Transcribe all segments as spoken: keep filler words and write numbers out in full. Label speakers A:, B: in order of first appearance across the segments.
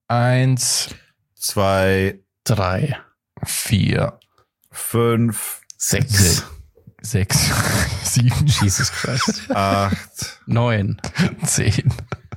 A: Eins,
B: zwei,
C: drei,
A: vier,
B: fünf,
C: sechs,
A: sechs, sieben,
C: Jesus Christ,
B: acht,
C: neun,
A: zehn.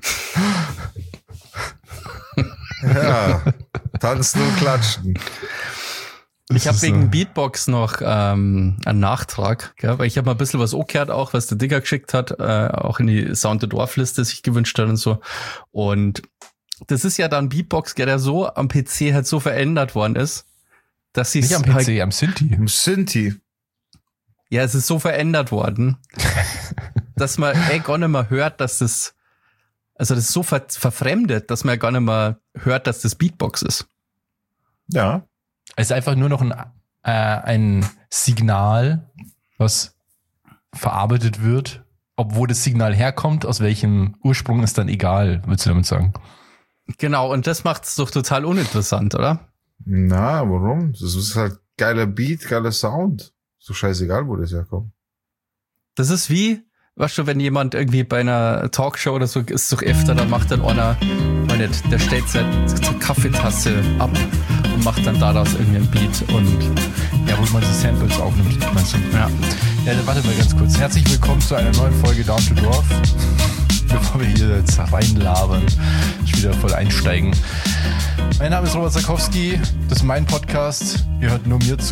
B: Ja, tanzen und klatschen.
C: Ich habe
A: ist
C: wegen
A: so.
C: Beatbox noch ähm, einen Nachtrag, gell? Weil ich habe mal ein bisschen was angehört, auch was der Digger geschickt hat, äh, auch in die Sound the Dorf-Liste sich gewünscht hat und so. Und das ist ja dann Beatbox, gell, der so am P C halt so verändert worden ist, dass sie
A: Nicht am P C, am Synthi.
B: Im Synthi.
C: Ja, es ist so verändert worden, dass man ey, gar nicht mehr hört, dass das, also das ist so ver- verfremdet, dass man gar nicht mehr hört, dass das Beatbox ist.
B: Ja.
A: Es ist einfach nur noch ein, äh, ein Signal, was verarbeitet wird. Ob wo das Signal herkommt, aus welchem Ursprung, ist dann egal, würdest du damit sagen?
C: Genau, und das macht es doch total uninteressant, oder?
B: Na, warum? Das ist halt geiler Beat, geiler Sound. So scheißegal, wo das herkommt.
C: Das ist wie, weißt du, wenn jemand irgendwie bei einer Talkshow oder so ist, doch öfter, dann macht dann einer, weil nicht, der stellt seine Kaffeetasse ab und macht dann daraus irgendwie ein Beat und
A: Ja, wo man so Samples aufnimmt, meinst du?
C: ja.
A: Ja, dann warte mal ganz kurz. Herzlich willkommen zu einer neuen Folge Down to Dorf. Bevor wir hier jetzt reinlabern, ich wieder voll einsteigen. Mein Name ist Robert Sarkowski, das ist mein Podcast. Ihr hört nur mir zu.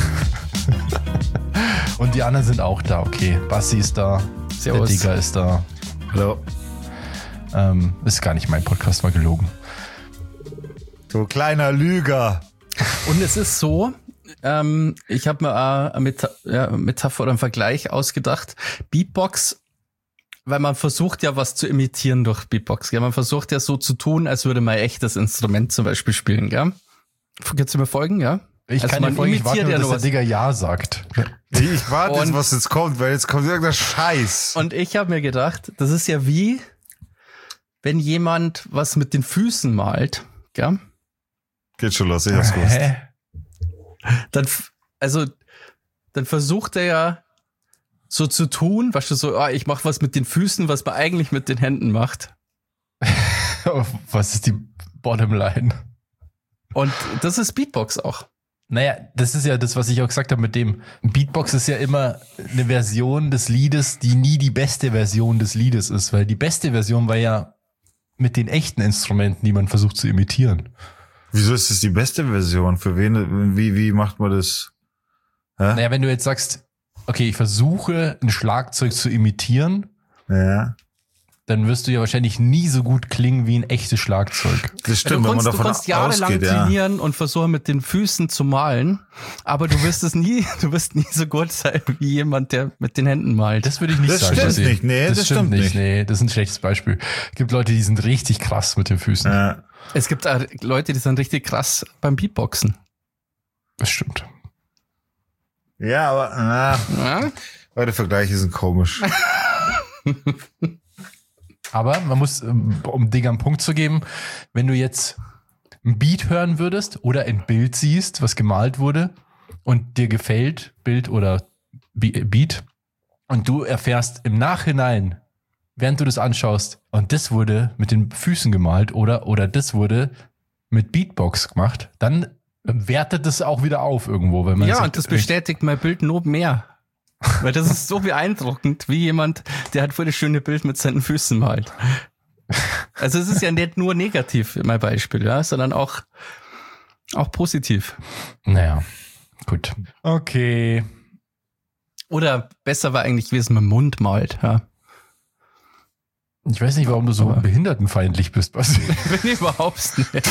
A: Und die anderen sind auch da, okay. Bassi ist da,
C: Servus.
A: der Digger ist da.
B: Hallo.
A: Ähm, ist gar nicht mein Podcast, war gelogen.
B: Du kleiner Lüger.
C: Und es ist so, ähm, ich habe mir auch eine Meta- ja, Metapher oder einen Vergleich ausgedacht. Beatbox, weil man versucht ja was zu imitieren durch Beatbox. Gell? Man versucht ja so zu tun, als würde man ein echtes Instrument zum Beispiel spielen. Gell? Kannst du mir folgen, ja?
A: Ich
C: Also
A: kann
C: man
A: dir folgen, ich warte
C: imitiert
A: nur,
C: ja
A: dass
C: nur
A: der
C: was.
A: Digger Ja sagt.
B: Ich warte jetzt,
C: Und-
B: was jetzt kommt, weil jetzt kommt irgendein Scheiß.
C: Und ich habe mir gedacht, das ist ja wie, wenn jemand was mit den Füßen malt. Gell?
B: Geht schon los, ich hab's gewusst.
A: Hä?
C: Dann, f- also, dann versucht er ja so zu tun, weißt du, so, ah, ich mach was mit den Füßen, was man eigentlich mit den Händen macht.
A: Was ist die Bottomline?
C: Und das ist Beatbox auch.
A: Naja, das ist ja das, was ich auch gesagt habe mit dem Beatbox ist ja immer eine Version des Liedes, die nie die beste Version des Liedes ist, weil die beste Version war ja mit den echten Instrumenten, die man versucht zu imitieren.
B: Wieso ist das die beste Version? Für wen, wie, wie macht man das? Hä?
A: Naja, wenn du jetzt sagst, okay, ich versuche ein Schlagzeug zu imitieren,
B: Ja.
A: dann wirst du ja wahrscheinlich nie so gut klingen wie ein echtes Schlagzeug.
B: Das stimmt,
C: du
B: wenn man
C: kannst, du
B: davon
C: kannst jahrelang
B: ausgeht, ja.
C: trainieren und versuchen mit den Füßen zu malen, aber du wirst es nie, du wirst nie so gut sein wie jemand, der mit den Händen malt.
A: Das würde ich nicht
B: Das
A: sagen.
B: stimmt
A: Basti.
B: nicht. Nee, das stimmt nicht.
A: Nee, das ist ein schlechtes Beispiel. Es gibt Leute, die sind richtig krass mit den Füßen.
B: Ja.
C: Es gibt auch Leute, die sind richtig krass beim Beatboxen.
A: Das stimmt.
B: Ja, aber, na,
C: Ja?
B: eure Vergleiche sind komisch.
A: Aber man muss, um Digga einen Punkt zu geben, wenn du jetzt ein Beat hören würdest oder ein Bild siehst, was gemalt wurde und dir gefällt, Bild oder Beat, und du erfährst im Nachhinein, während du das anschaust, und das wurde mit den Füßen gemalt oder, oder das wurde mit Beatbox gemacht, dann wertet das auch wieder auf irgendwo. Wenn man
C: Ja,
A: sagt,
C: und das bestätigt mein Bild noch mehr. Weil das ist so beeindruckend, wie jemand, der halt voll das schöne Bild mit seinen Füßen malt. Also es ist ja nicht nur negativ, mein Beispiel, ja, sondern auch, auch positiv.
A: Naja, gut. Okay.
C: Oder besser war eigentlich, wie es mit dem Mund malt, ja.
A: Ich weiß nicht, warum du so
C: Aber-
A: behindertenfeindlich bist, Basti.
C: Bin ich überhaupt nicht.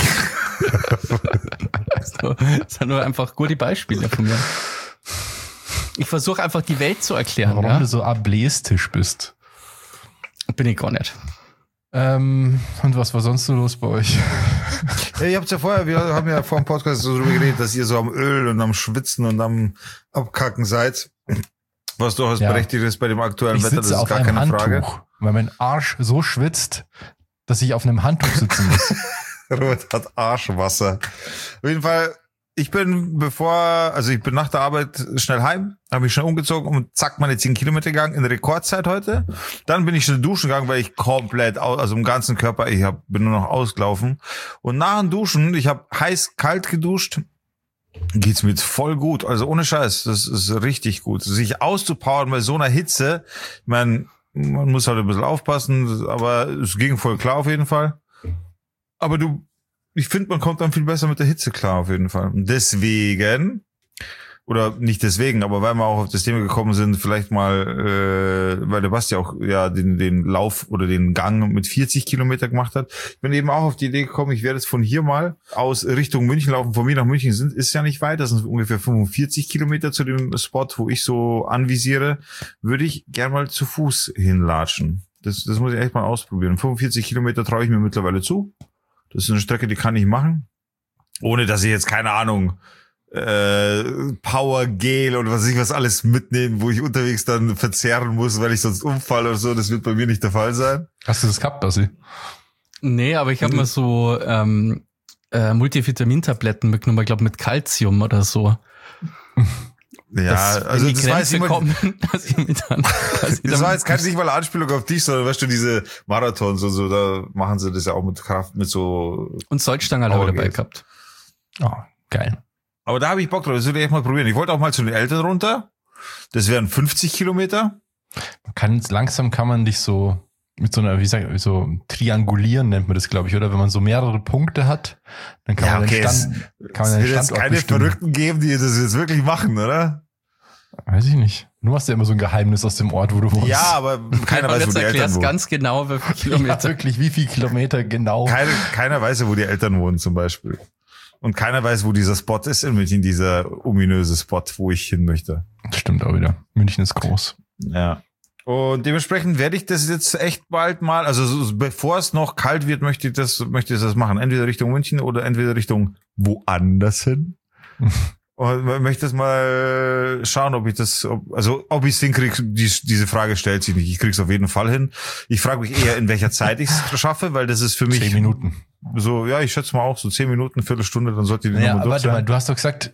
C: so, das sind nur einfach gute Beispiele von mir. Ich versuche einfach die Welt zu erklären,
A: Warum
C: ja?
A: du so ableistisch bist.
C: Bin ich gar nicht.
A: Ähm, und was war sonst so los bei euch?
B: Ja, ihr habt's ja vorher, wir haben ja vor dem Podcast so drüber geredet, dass ihr so am Öl und am Schwitzen und am Abkacken seid. Was durchaus
A: Ja.
B: berechtigt ist bei dem aktuellen
A: Ich
B: Wetter, das
A: sitze
B: ist
A: auf
B: gar
A: einem
B: keine
A: Handtuch,
B: Frage.
A: weil mein Arsch so schwitzt, dass ich auf einem Handtuch sitzen muss.
B: Robert hat Arschwasser. Auf jeden Fall ich bin bevor, also ich bin nach der Arbeit schnell heim, habe mich schnell umgezogen und zack, meine zehn Kilometer gegangen in Rekordzeit heute. Dann bin ich schnell duschen gegangen, weil ich komplett, also im ganzen Körper, ich hab, bin nur noch ausgelaufen. Und nach dem Duschen, ich habe heiß, kalt geduscht, geht's mir jetzt voll gut. Also ohne Scheiß, das ist richtig gut. Sich auszupowern bei so einer Hitze, ich meine, man muss halt ein bisschen aufpassen, aber es ging voll klar auf jeden Fall. Aber du, ich finde, man kommt dann viel besser mit der Hitze klar, auf jeden Fall. Und deswegen, oder nicht deswegen, aber weil wir auch auf das Thema gekommen sind, vielleicht mal, äh, weil der Basti auch ja den den Lauf oder den Gang mit vierzig Kilometer gemacht hat. Ich bin eben auch auf die Idee gekommen, ich werde jetzt von hier mal aus Richtung München laufen. Von mir nach München sind ist ja nicht weit, das sind ungefähr fünfundvierzig Kilometer zu dem Spot, wo ich so anvisiere. Würde ich gern mal zu Fuß hinlatschen. Das, das muss ich echt mal ausprobieren. fünfundvierzig Kilometer traue ich mir mittlerweile zu. Das ist eine Strecke, die kann ich machen. Ohne, dass ich jetzt, keine Ahnung, äh, Power Gel oder was weiß ich was alles mitnehmen, wo ich unterwegs dann verzehren muss, weil ich sonst umfalle oder so. Das wird bei mir nicht der Fall sein.
A: Hast du das gehabt, Basti?
C: Nee, aber ich habe mir so ähm, äh, Multivitamintabletten mitgenommen, ich glaube mit Calcium oder so.
B: Ja,
C: dass,
B: also
C: die
B: das war, jetzt
C: kommen, dass ich mich dann,
B: das war jetzt keine nicht mal eine Anspielung auf dich, sondern weißt du, diese Marathons und so, da machen sie das ja auch mit Kraft, mit so...
C: Und Salzstangen habe ich dabei gehabt.
A: Oh, geil.
B: Aber da habe ich Bock drauf, das würde ich echt mal probieren. Ich wollte auch mal zu den Eltern runter. Das wären fünfzig Kilometer.
A: Man kann, langsam kann man dich so mit so einer, wie sag ich, so triangulieren nennt man das, glaube ich, oder? Wenn man so mehrere Punkte hat, dann kann
B: Ja,
A: man
B: okay,
A: den Stand,
B: es,
A: kann man
B: es
A: den
B: wird jetzt
A: Standort
B: keine
A: bestimmen.
B: Verrückten geben, die das jetzt wirklich machen, oder?
A: Weiß ich nicht. Du hast ja immer so ein Geheimnis aus dem Ort, wo du wohnst.
B: Ja, aber keiner weiß, wo die Eltern wohnen.
C: Ganz genau, wie viele Kilometer.
A: Ja, wirklich, wie viele Kilometer genau.
B: Keine, keiner weiß ja, wo die Eltern wohnen zum Beispiel. Und keiner weiß, wo dieser Spot ist in München, dieser ominöse Spot, wo ich hin möchte.
A: Stimmt auch wieder. München ist groß.
B: Ja. Und dementsprechend werde ich das jetzt echt bald mal, also so, bevor es noch kalt wird, möchte ich das, möchte ich das machen. Entweder Richtung München oder entweder Richtung woanders hin. Und möchte das mal schauen, ob ich das, ob, also ob ich es hinkriege, die, diese Frage stellt sich nicht. Ich krieg's auf jeden Fall hin. Ich frage mich eher, in welcher Zeit ich es schaffe, weil das ist für mich...
A: Zehn Minuten.
B: So, ja, ich schätze mal auch so zehn Minuten, Viertelstunde, dann sollte die
A: Ja,
B: Nummer durch
A: warte
B: sein.
A: mal, du hast doch gesagt,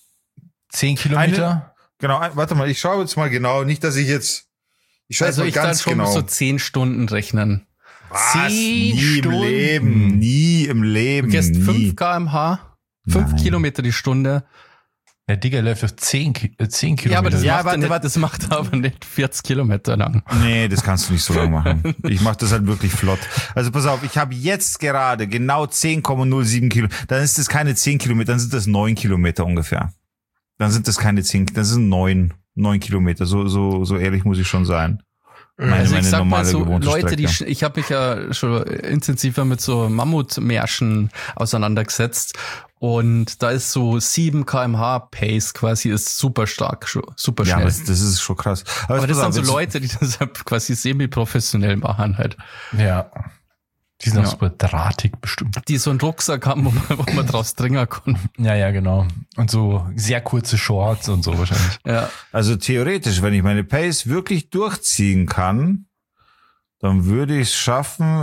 A: zehn Kilometer?
B: Eine, genau, ein, warte mal, ich schaue jetzt mal genau, nicht, dass ich jetzt, ich schaue
C: Also
B: jetzt
C: ich
B: mal
C: kann
B: ganz
C: schon
B: genau.
C: so zehn Stunden rechnen.
B: Was?
A: zehn
B: Nie
A: Stunden?
B: im Leben, nie im Leben,
C: Du gehst
B: nie.
C: fünf Kilometer pro Stunde, fünf
B: Nein.
C: Kilometer die Stunde.
A: Der Digger läuft auf zehn, Ki- äh, zehn Kilometer.
C: Ja, aber das,
B: Ja,
C: macht,
B: warte,
C: nicht,
B: warte.
C: das macht aber nicht vierzig Kilometer lang.
B: Nee, das kannst du nicht so lange machen. Ich mache das halt wirklich flott. Also pass auf, ich habe jetzt gerade genau zehn Komma null sieben Kilometer. Dann ist das keine zehn Kilometer, dann sind das neun Kilometer ungefähr. Dann sind das keine zehn, das sind neun, neun Kilometer. So, so, so ehrlich muss ich schon sein. Meine,
C: Also ich
B: meine
C: sag mal
B: normale
C: so,
B: gewohnte
C: Leute, die,
B: Strecke.
C: sch- ich habe mich ja schon intensiver mit so Mammutmärschen auseinandergesetzt und da ist so sieben Kilometer pro Stunde Pace quasi ist super stark, schon, super
B: Ja,
C: schnell.
B: aber das, das ist schon krass.
C: aber das
B: pass
C: sind
B: auf,
C: so
B: jetzt-
C: Leute, die das halt quasi semi-professionell machen halt.
A: Ja. Die sind auch
C: Ja.
A: super drahtig bestimmt.
C: Die so einen Rucksack haben, wo man, wo man draus dringen kann.
A: Ja, ja, genau. Und so sehr kurze Shorts und so wahrscheinlich.
C: Ja.
B: Also theoretisch, wenn ich meine Pace wirklich durchziehen kann, dann würde ich es schaffen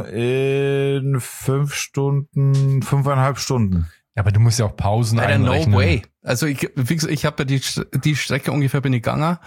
B: in fünf Stunden, fünfeinhalb Stunden.
A: Ja, aber du musst ja auch Pausen
C: Alter, no
A: einrechnen.
C: way. Also ich, wie gesagt, ich habe ja die, die Strecke ungefähr bin ich gegangen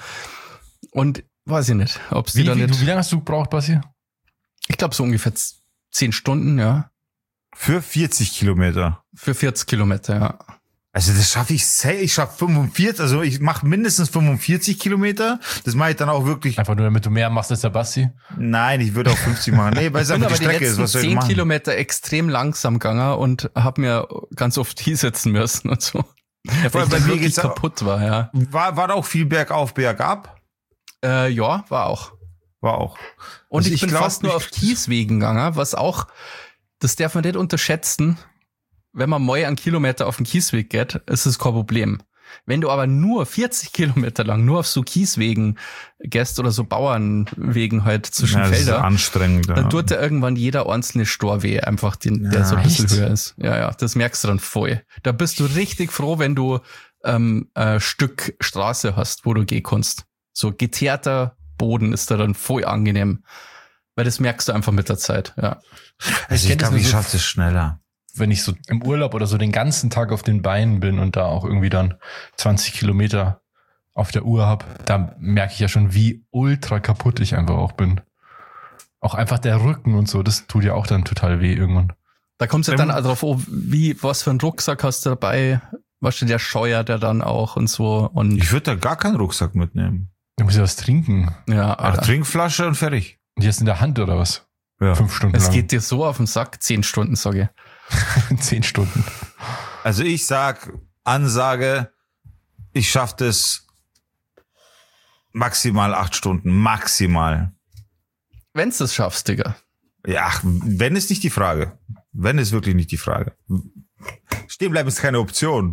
C: und weiß ich nicht, ob sie
A: Wie,
C: da
A: wie,
C: nicht.
A: du, wie lange hast du gebraucht, Basti?
C: Ich glaube so ungefähr z- zehn Stunden, ja.
B: Für vierzig Kilometer.
C: Für vierzig Kilometer, ja.
B: Also das schaffe ich sehr, ich schaffe fünfundvierzig, also ich mache mindestens fünfundvierzig Kilometer. Das mache ich dann auch wirklich.
A: Einfach nur, damit du mehr machst als der Basti.
B: Nein, ich würde auch fünfzig machen. Nee, weil es
C: Ich bin
B: einfach die
C: aber die
B: Strecke ist,
C: letzten
B: was soll ich
C: zehn
B: machen?
C: Kilometer extrem langsam gegangen und habe mir ganz oft hinsetzen müssen und so. Ja,
B: Vor allem
C: weil
B: bei
C: ich
B: mir
C: wirklich
B: geht's auch-
C: kaputt war, ja.
B: War, war da auch viel bergauf, bergab?
C: Äh, ja, war auch.
B: War auch.
C: Und
B: Also
C: ich,
B: ich
C: bin
B: glaub,
C: fast nur
B: ich-
C: auf Kieswegen gegangen, was auch, das darf man nicht unterschätzen. Wenn man mal einen Kilometer auf den Kiesweg geht, ist es kein Problem. Wenn du aber nur vierzig Kilometer lang nur auf so Kieswegen gehst oder so Bauernwegen halt zwischen
B: Ja, das ist
C: Felder,
B: anstrengend. Ja.
C: dann tut dir irgendwann jeder einzelne Stor weh, einfach den, der
B: Ja,
C: so ein bisschen
A: echt?
C: höher ist. Ja, ja, das merkst du dann voll. Da bist du richtig froh, wenn du ähm, ein Stück Straße hast, wo du gehen kannst. So geteerter Boden ist da dann voll angenehm. Weil das merkst du einfach mit der Zeit, ja.
B: Also ich
A: kenn das
B: glaube,
A: nur
B: ich
A: so-
B: schaffe das schneller.
A: wenn ich so im Urlaub oder so den ganzen Tag auf den Beinen bin und da auch irgendwie dann zwanzig Kilometer auf der Uhr habe, da merke ich ja schon, wie ultra kaputt ich einfach auch bin. Auch einfach der Rücken und so, das tut ja auch dann total weh irgendwann.
C: Da kommt es ja dann drauf, oh, wie, was für einen Rucksack hast du dabei? Was steht der scheuert der dann auch und so. Und
B: Ich würde da gar keinen Rucksack mitnehmen.
A: Du musst ja was trinken.
C: ja,
B: Ach,
C: Alter.
B: Trinkflasche und fertig.
A: Und die hast in der Hand oder was?
B: Ja.
A: Fünf Stunden
C: Es
A: lang.
C: geht dir so auf den Sack, zehn Stunden, sage ich.
A: Zehn Stunden.
B: Also ich sag, Ansage, ich schaff das maximal acht Stunden. Maximal.
C: Wenn's das schaffst, Digga.
B: Ja, ach, wenn ist nicht die Frage. Wenn ist wirklich nicht die Frage. Stehen bleiben ist keine Option.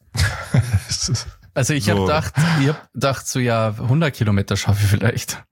C: Also ich
B: So.
C: hab gedacht, ich hab gedacht, so ja, hundert Kilometer schaffe ich vielleicht.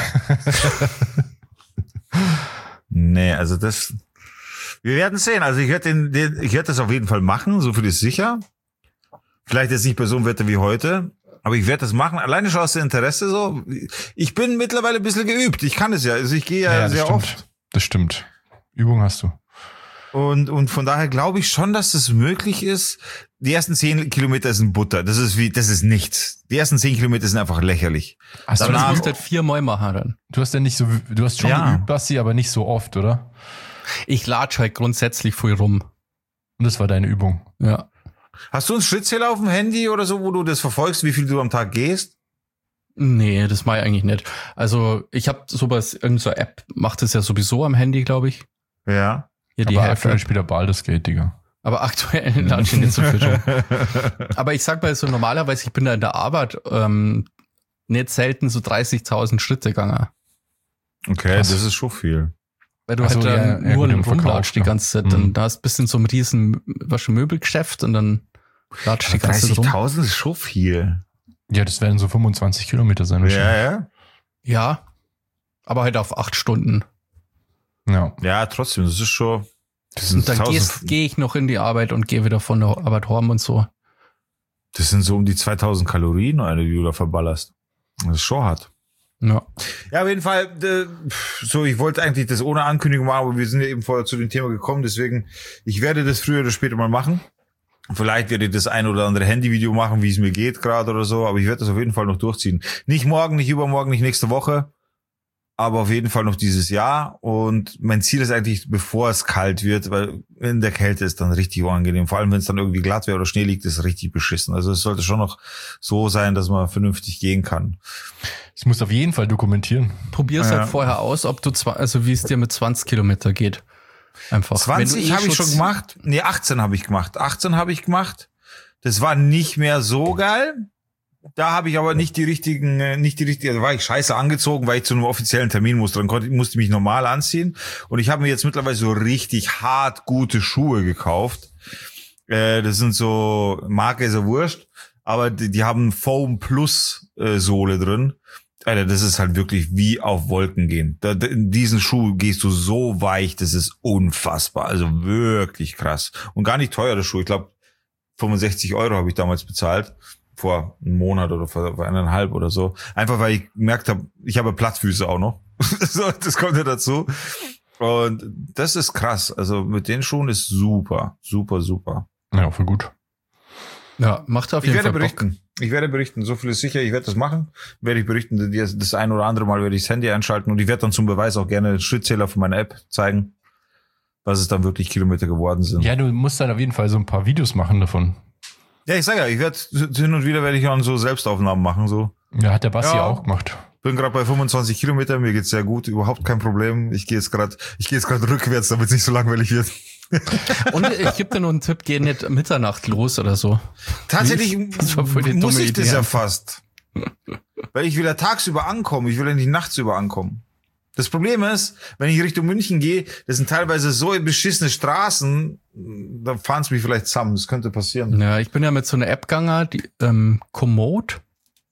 B: Nee, also das, wir werden sehen. Also ich werde den, den, ich werde das auf jeden Fall machen, so viel ist sicher. Vielleicht jetzt nicht bei so einem Wetter wie heute, aber ich werde das machen. Alleine schon aus dem Interesse so. Ich bin mittlerweile ein bisschen geübt. Ich kann es ja. Also ich gehe ja,
A: Ja, das
B: sehr
A: stimmt.
B: oft.
A: Das stimmt. Übung hast du.
B: Und, und von daher glaube ich schon, dass es möglich ist. Die ersten zehn Kilometer sind Butter. Das ist wie, das ist nichts. Die ersten zehn Kilometer sind einfach lächerlich.
A: Hast
C: Aber
A: du,
C: das
B: Danach-
C: musst du halt viermal machen dann.
A: du hast ja nicht so, du hast schon
B: Ja.
A: geübt, Basti, aber nicht so oft, oder?
C: Ich latsch halt grundsätzlich viel rum.
A: Und das war deine Übung.
C: Ja.
B: Hast du einen Schrittzähler auf dem Handy oder so, wo du das verfolgst, wie viel du am Tag gehst?
C: Nee, das mache ich eigentlich nicht. Also ich habe sowas, irgendeine so App macht das ja sowieso am Handy, glaube ich.
B: Ja.
C: Hier die
A: aber
C: Health
A: aktuell
C: App.
A: spielt er Baldur's Gate, Digga.
C: Aber aktuell latsche ich nicht so viel rum. Aber ich sag mal so, normalerweise, ich bin da in der Arbeit ähm, nicht selten so dreißigtausend Schritte gegangen.
B: Okay,
A: Krass.
B: das ist schon viel.
C: Weil du
A: Ach so,
C: halt
A: ja,
C: dann
A: ja,
C: nur
A: gut, im Verkauf,
C: rumlatscht die
A: ne?
C: ganze Zeit.
A: Mhm.
C: Dann da hast du bist in so einem riesen was schon Möbelgeschäft und dann latscht die ganze Zeit rum.
B: dreißigtausend ist schon viel.
A: Ja, das werden so fünfundzwanzig Kilometer sein wahrscheinlich.
B: Ja, ja.
C: Ja, aber halt auf acht Stunden.
A: Ja.
B: Ja, trotzdem, das ist schon. Das sind,
C: Und dann
B: tausend,
C: gehe ich noch in die Arbeit und gehe wieder von der Arbeit heim und so.
B: das sind so um die zweitausend Kalorien, eine, die du da verballerst. Das ist schon hart.
C: Ja.
B: Ja, auf jeden Fall, äh, so, ich wollte eigentlich das ohne Ankündigung machen, aber wir sind ja eben vorher zu dem Thema gekommen, deswegen, ich werde das früher oder später mal machen. Vielleicht werde ich das ein oder andere Handyvideo machen, wie es mir geht gerade oder so, aber ich werde das auf jeden Fall noch durchziehen. Nicht morgen, nicht übermorgen, nicht nächste Woche, aber auf jeden Fall noch dieses Jahr. Und mein Ziel ist eigentlich, bevor es kalt wird, weil in der Kälte ist dann richtig unangenehm. Vor allem, wenn es dann irgendwie glatt wäre oder Schnee liegt, ist es richtig beschissen. Also es sollte schon noch so sein, dass man vernünftig gehen kann.
A: Das musst du auf jeden Fall dokumentieren.
C: Probier's
B: Ja.
C: halt vorher aus, ob du zwar, also wie es dir mit zwanzig Kilometer geht. Einfach.
B: zwanzig
C: Wenn du eh
B: habe ich schon gemacht. Nee, achtzehn habe ich gemacht. achtzehn habe ich gemacht. Das war nicht mehr so geil. Da habe ich aber nicht die richtigen, äh, nicht die richtigen, da war ich scheiße angezogen, weil ich zu einem offiziellen Termin musste. Dann konnte, musste ich mich normal anziehen. Und ich habe mir jetzt mittlerweile so richtig hart gute Schuhe gekauft. Äh, das sind so, Marke ist ja wurscht, aber die, die haben Foam Plus äh, Sohle drin. Alter, das ist halt wirklich wie auf Wolken gehen. Da, in diesen Schuh gehst du so weich, das ist unfassbar. Also wirklich krass. Und gar nicht teuer, der Schuh. Ich glaube, fünfundsechzig Euro habe ich damals bezahlt. Vor einem Monat oder vor, vor eineinhalb oder so. Einfach, weil ich gemerkt habe, ich habe Plattfüße auch noch. So, das kommt ja dazu. Und das ist krass. Also mit den Schuhen ist super, super, super.
A: Ja, voll gut.
C: Ja, macht auf
B: Ich
C: jeden
B: werde
C: Fall Bock.
B: berichten. Ich werde berichten. So viel ist sicher. Ich werde das machen. Werde ich berichten. Das das ein oder andere Mal werde ich das Handy einschalten und ich werde dann zum Beweis auch gerne den Schrittzähler von meiner App zeigen, was es dann wirklich Kilometer geworden sind.
A: Ja, du musst dann auf jeden Fall so ein paar Videos machen davon.
B: Ja, ich sage ja, ich werde hin und wieder werde ich auch so Selbstaufnahmen machen. So,
A: Ja, hat der Basti
B: Ja.
A: auch gemacht.
B: bin gerade bei fünfundzwanzig Kilometern. Mir geht's sehr gut, überhaupt kein Problem. Ich gehe jetzt gerade, ich gehe jetzt gerade rückwärts, damit es nicht so langweilig wird.
C: Und ich gebe dir noch einen Tipp, geh nicht Mitternacht los oder so.
B: Tatsächlich
C: Das war voll die
B: muss
C: dumme
B: ich das
C: Idee.
B: ja fast, weil ich will ja tagsüber ankommen. Ich will ja nicht nachtsüber ankommen. Das Problem ist, wenn ich Richtung München gehe, das sind teilweise so beschissene Straßen, da fahren es mich vielleicht zusammen. Das könnte passieren.
C: Ja, ich bin ja mit so einer App gegangen, die ähm, Komoot.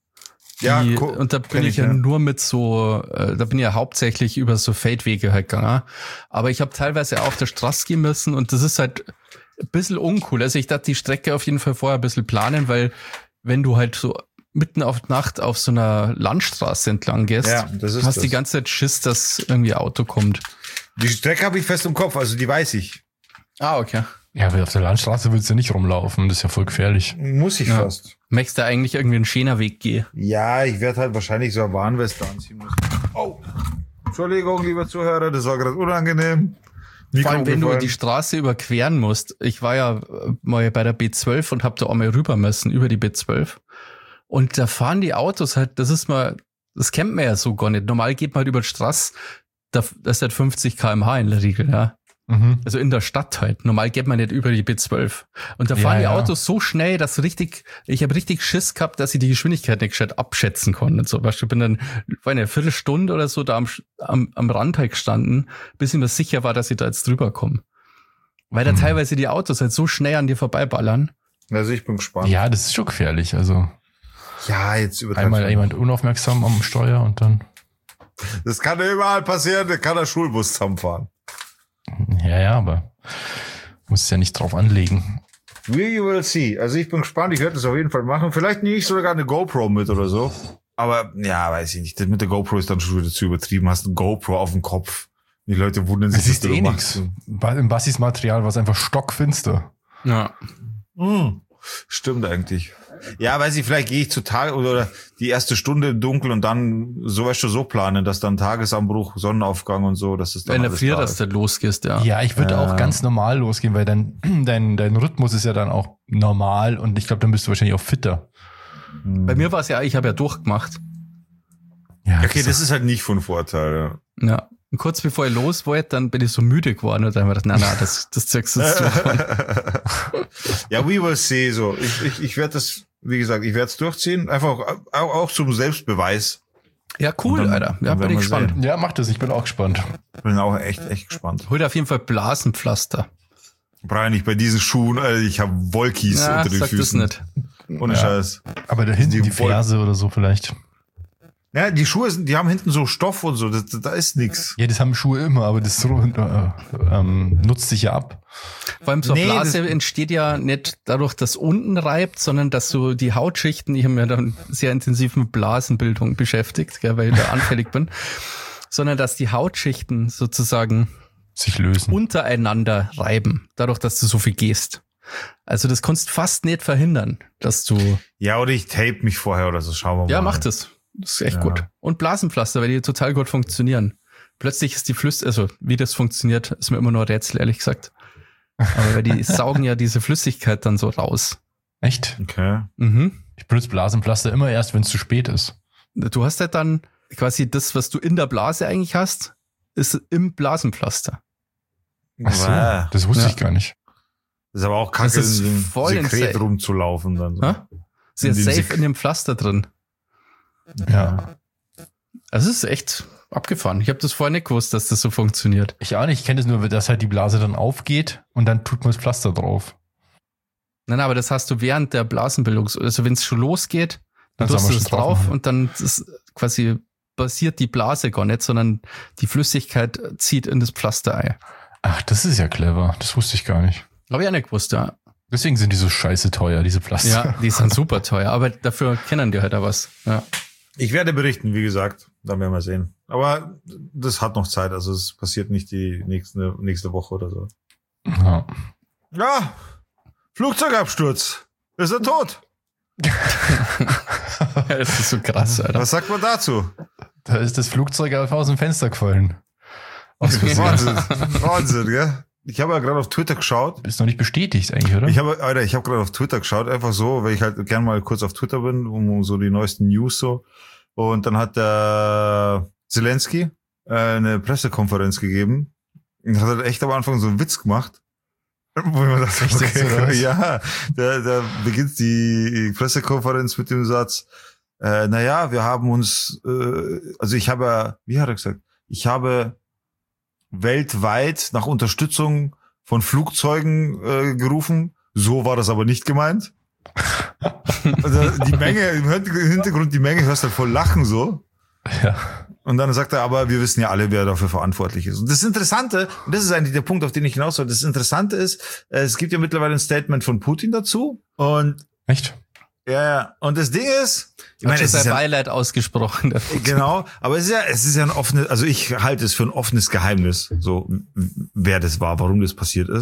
B: Ja,
C: Die,
B: co-
C: und da bin
B: kenn
C: ich
B: ich,
C: ja,
B: ja.
C: nur mit so, äh, da bin ich ja hauptsächlich über so Feldwege halt gegangen. Aber ich habe teilweise auch auf der Straße gehen müssen und das ist halt ein bisschen uncool. Also ich dachte, die Strecke auf jeden Fall vorher ein bisschen planen, weil wenn du halt so mitten auf die Nacht auf so einer Landstraße entlang gehst,
B: Ja, das ist
C: hast
B: das.
C: die ganze Zeit Schiss, dass irgendwie ein Auto kommt.
B: Die Strecke habe ich fest im Kopf, also die weiß ich.
C: Ah, okay.
A: Ja, aber auf der Landstraße willst du nicht rumlaufen, das ist ja voll gefährlich.
B: Muss ich
C: Ja.
B: fast.
C: Möchtest du eigentlich irgendwie einen schöner Weg gehen?
B: Ja, ich werde halt wahrscheinlich so eine Warnweste anziehen müssen. Oh, Entschuldigung, lieber Zuhörer, das war gerade unangenehm.
C: Vor allem, wenn du
B: Mikro
C: die Straße überqueren musst. Ich war ja äh, mal bei der B zwölf und hab da einmal rüber müssen, über die B zwölf. Und da fahren die Autos halt, das ist mal, das kennt man ja so gar nicht. Normal geht man halt über die Straße, da, das ist halt fünfzig Kilometer pro Stunde in der Regel, ja.
A: Mhm.
C: Also in der Stadt halt. Normal geht man nicht über die B zwölf. Und da fahren
A: Ja,
C: die
A: ja.
C: Autos so schnell, dass richtig, ich habe richtig Schiss gehabt, dass ich die Geschwindigkeit nicht gescheit abschätzen konnte. Und so, weißt du, ich bin dann, war eine Viertelstunde oder so da am, am, am Rand halt gestanden, bis ich mir sicher war, dass ich da jetzt drüber komme. Weil da
A: Hm.
C: teilweise die Autos halt so schnell an dir vorbeiballern.
B: Also ich bin gespannt.
A: Ja, das ist schon gefährlich. Also
B: Ja, jetzt über
A: einmal jemand unaufmerksam am Steuer und dann.
B: Das kann ja überall passieren, da kann der Schulbus zusammenfahren.
A: Ja, ja, aber muss es ja nicht drauf anlegen.
B: We will see. Also ich bin gespannt, ich werde das auf jeden Fall machen. Vielleicht nehme ich sogar eine GoPro mit oder so. Aber ja, weiß ich nicht. Das mit der GoPro ist dann schon wieder zu übertrieben. Hast eine GoPro auf dem Kopf. Die Leute wundern sich,
A: Das ist
B: was du
A: eh
B: machst.
A: nix. Im Bassis Material war es einfach stockfinster.
C: Ja.
B: Hm. Stimmt eigentlich. Ja, weiß ich, vielleicht gehe ich zu Tag oder die erste Stunde im Dunkeln und dann so weißt du so planen, dass dann Tagesanbruch, Sonnenaufgang und so, dass es dann
C: Wenn der
B: alles
C: Frier,
B: da
C: dass
B: ist.
C: du losgehst, ja.
A: Ja, ich würde
B: Ja.
A: auch ganz normal losgehen, weil dein, dein, dein Rhythmus ist ja dann auch normal und ich glaube, dann bist du wahrscheinlich auch fitter.
C: Bei mir war es ja, ich habe ja durchgemacht.
A: Ja,
B: Okay, das ist halt nicht von Vorteil. Ja.
C: Ja. Und kurz bevor ich los wollte, dann bin ich so müde geworden und dann habe ich gedacht, nein, nein, das, das zeigst du jetzt durch.
B: Ja, we will see. So, ich, ich, ich werde das, wie gesagt, ich werde es durchziehen. Einfach auch, auch zum Selbstbeweis.
C: Ja, cool,
B: Und dann-
C: Alter. Ja,
B: dann
C: bin
B: werden
C: ich
B: wir
C: gespannt.
B: sehen.
A: Ja, mach das, ich bin auch gespannt.
B: Bin auch echt, echt gespannt.
C: Hol dir auf jeden Fall Blasenpflaster.
B: Brian, ich bei diesen Schuhen, Alter, ich habe Wolkis
C: Ja,
B: unter den
C: sag das
B: Füßen.
C: nicht.
B: Ohne
A: Ja.
B: Scheiß.
A: Aber da hinten
B: Die
A: die Ferse oder so vielleicht.
B: Ja, die Schuhe sind, die haben hinten so Stoff und so, das, da ist nix.
A: Ja, das haben Schuhe immer, aber das so, äh, ähm, nutzt sich ja ab.
C: Vor allem so eine
B: Nee,
C: Blase
B: das-
C: entsteht ja nicht dadurch, dass unten reibt, sondern dass so die Hautschichten, ich habe mir dann sehr intensiv mit Blasenbildung beschäftigt, gell, weil ich da anfällig bin, sondern dass die Hautschichten sozusagen
A: Sich lösen.
C: untereinander reiben, dadurch, dass du so viel gehst. Also das kannst fast nicht verhindern, dass du...
B: Ja, oder ich tape mich vorher oder so, schauen wir mal.
C: Ja, mach das. Das ist echt
B: Ja.
C: gut. Und Blasenpflaster, weil die total gut funktionieren. Plötzlich ist die Flüssigkeit, also wie das funktioniert, ist mir immer nur ein Rätsel, ehrlich gesagt. Aber weil die saugen ja diese Flüssigkeit dann so raus.
A: Echt?
B: Okay.
C: Mhm.
A: Ich benutze Blasenpflaster immer erst, wenn es zu spät ist.
C: Du hast halt dann quasi das, was du in der Blase eigentlich hast, ist im Blasenpflaster.
A: Ach so,
B: Wow.
A: das wusste
C: Ja.
A: ich gar nicht.
B: Das ist aber auch kacke,
C: Das ist
B: in dem
C: voll
B: Sekret
C: insane.
B: rumzulaufen dann so.
C: Ha? Sehr
B: In dem
C: safe
B: Sek-
C: in dem Pflaster drin.
A: Ja.
C: Also es ist echt abgefahren. Ich habe das vorher nicht gewusst, dass das so funktioniert.
A: Ich auch nicht. Ich kenne das nur, dass halt die Blase dann aufgeht und dann tut man das Pflaster drauf.
C: Nein, aber das hast du während der Blasenbildung, also wenn es schon losgeht, dann
A: Dann
C: tust
A: soll
C: du
A: man
C: das
A: schon drauf
C: drauf
A: machen.
C: und dann ist quasi passiert die Blase gar nicht, sondern die Flüssigkeit zieht in das Pflaster ein.
A: Ach, das ist ja clever. Das wusste ich gar nicht.
C: Habe ich auch nicht gewusst, ja.
A: Deswegen sind die so scheiße teuer, diese Pflaster.
C: Ja, die sind super teuer, aber dafür kennen die halt auch was. Ja.
B: Ich werde berichten, wie gesagt. Dann werden wir sehen. Aber das hat noch Zeit. Also es passiert nicht die nächste, nächste Woche oder so.
A: Ja.
B: Ja, Flugzeugabsturz. Ist er tot?
C: Das ist so krass, Alter.
B: Was sagt man dazu?
A: Da ist das Flugzeug einfach aus dem Fenster gefallen. Aus Versehen.
B: Wahnsinn. Wahnsinn, gell? Ich habe ja gerade auf Twitter geschaut.
A: Ist noch nicht bestätigt eigentlich, oder?
B: Ich habe, Alter, ich habe gerade auf Twitter geschaut, einfach so, weil ich halt gern mal kurz auf Twitter bin, um so die neuesten News so. Und dann hat der Zelensky äh, eine Pressekonferenz gegeben. Und hat halt echt am Anfang so einen Witz gemacht. Wo ich mir dachte,
A: Echt jetzt, oder
B: okay,
A: was?
B: ja, da, da beginnt die Pressekonferenz mit dem Satz, äh, naja, wir haben uns, äh, also ich habe, wie hat er gesagt, ich habe weltweit nach Unterstützung von Flugzeugen äh, gerufen. So war das aber nicht gemeint. Also die Menge, im Hintergrund die Menge, hörst du halt voll lachen so.
A: Ja.
B: Und dann sagt er, aber wir wissen ja alle, wer dafür verantwortlich ist. Und das Interessante, und das ist eigentlich der Punkt, auf den ich hinaus will, das Interessante ist, äh, es gibt ja mittlerweile ein Statement von Putin dazu. Und
A: Echt?
B: ja, ja. Und das Ding ist, ich
C: Hat
B: meine,
C: schon
B: es ist
C: sein
B: ja,
C: Beileid ausgesprochen.
B: genau, aber es ist ja, es ist ja ein offenes, also ich halte es für ein offenes Geheimnis, so w- wer das war, warum das passiert ist.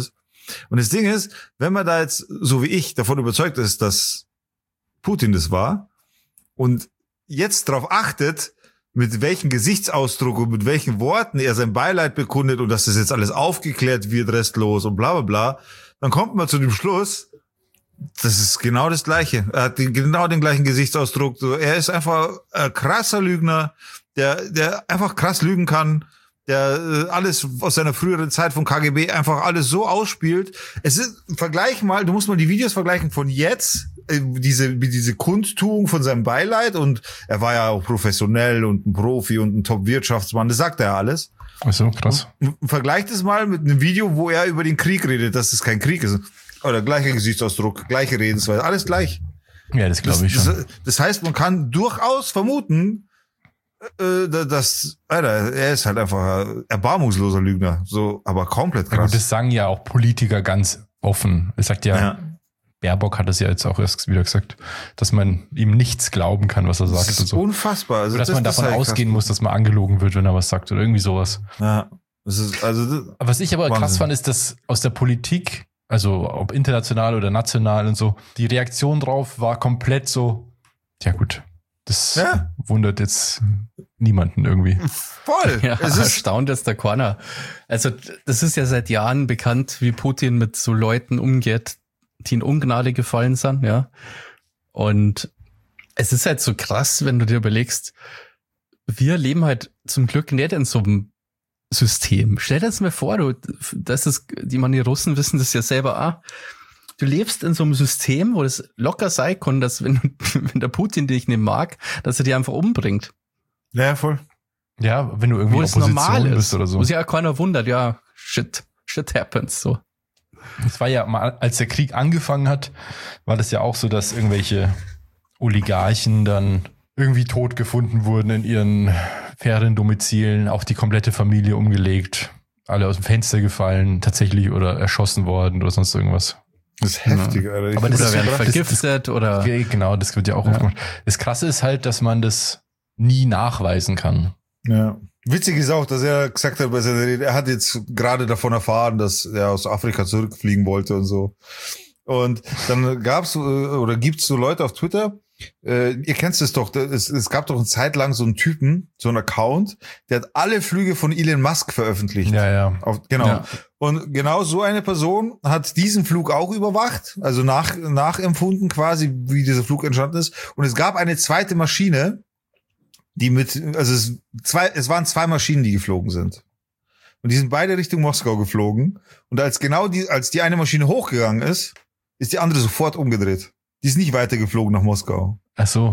B: Und das Ding ist, wenn man da jetzt, so wie ich, davon überzeugt ist, dass Putin das war und jetzt darauf achtet, mit welchem Gesichtsausdruck und mit welchen Worten er sein Beileid bekundet und dass das jetzt alles aufgeklärt wird, restlos und bla bla bla, dann kommt man zu dem Schluss, das ist genau das Gleiche. Er hat den, genau den gleichen Gesichtsausdruck. Er ist einfach ein krasser Lügner, der, der einfach krass lügen kann, der alles aus seiner früheren Zeit vom K G B einfach alles so ausspielt. Es ist, vergleich mal, du musst mal die Videos vergleichen von jetzt, diese, diese Kundtuung von seinem Beileid, und er war ja auch professionell und ein Profi und ein Top-Wirtschaftsmann, das sagt er ja alles.
A: Ach so, krass.
B: Vergleicht es mal mit einem Video, wo er über den Krieg redet, dass es kein Krieg ist. Oder gleicher Gesichtsausdruck, gleiche Redensweise, alles gleich.
A: Ja, das glaube ich schon.
B: Das, das heißt, man kann durchaus vermuten, äh, dass, Alter, er ist halt einfach ein erbarmungsloser Lügner. So, aber komplett krass.
A: Ja, gut, das sagen ja auch Politiker ganz offen. Es sagt ja,
B: ja.
A: Baerbock hat es ja jetzt auch erst wieder gesagt, dass man ihm nichts glauben kann, was er sagt.
B: Das ist
A: und so.
B: unfassbar. Also
A: oder dass
B: das,
A: man davon
B: halt
A: ausgehen
B: krass.
A: muss, dass man angelogen wird, wenn er was sagt oder irgendwie sowas.
B: Ja, das ist, also das,
A: Was ich aber
B: Wahnsinn.
A: krass fand, ist, dass aus der Politik, also ob international oder national und so, die Reaktion drauf war komplett so, ja gut, das
B: Ja.
A: wundert jetzt niemanden irgendwie.
B: voll.
C: Ja,
B: Es ist,
C: erstaunt ist der Corner. Also das ist ja seit Jahren bekannt, wie Putin mit so Leuten umgeht, die in Ungnade gefallen sind, ja. Und es ist halt so krass, wenn du dir überlegst, wir leben halt zum Glück nicht in so einem System. Stell dir das mal vor, du, das ist, die man die Russen wissen das ja selber auch. Du lebst in so einem System, wo es locker sein kann, dass wenn, wenn der Putin dich nicht mag, dass er dich einfach umbringt.
B: ja, voll.
A: Ja, wenn du irgendwie
C: Wo es
A: Opposition
C: normal
A: bist
C: ist.
A: oder so.
C: Wo sich ja keiner wundert, ja, shit, shit happens, so.
A: Es war ja mal, als der Krieg angefangen hat, war das ja auch so, dass irgendwelche Oligarchen dann irgendwie tot gefunden wurden in ihren Feriendomizilen, auch die komplette Familie umgelegt, alle aus dem Fenster gefallen, tatsächlich oder erschossen worden oder sonst irgendwas.
B: Das ist heftig, Alter. Ich
A: Aber
B: find
A: das
C: Oder
A: ist
C: werden
A: so krass.
C: vergiftet oder.
A: Okay, genau, das wird ja auch
C: Ja.
A: oft gemacht. Das Krasse ist halt, dass man das nie nachweisen kann.
B: Ja. Witzig ist auch, dass er gesagt hat bei seiner Rede, er hat jetzt gerade davon erfahren, dass er aus Afrika zurückfliegen wollte und so. Und dann gab's äh, oder gibt's so Leute auf Twitter, äh, ihr kennt es doch, es, es gab doch eine Zeit lang so einen Typen, so einen Account, der hat alle Flüge von Elon Musk veröffentlicht.
A: Ja, ja.
B: Auf, genau.
C: Ja.
B: Und genau so eine Person hat diesen Flug auch überwacht, also nach, nachempfunden quasi, wie dieser Flug entstanden ist. Und es gab eine zweite Maschine, die mit, also es, zwei, es waren zwei Maschinen, die geflogen sind. Und die sind beide Richtung Moskau geflogen. Und als genau die, als die eine Maschine hochgegangen ist, ist die andere sofort umgedreht. Die ist nicht weitergeflogen nach Moskau.
A: Ach so.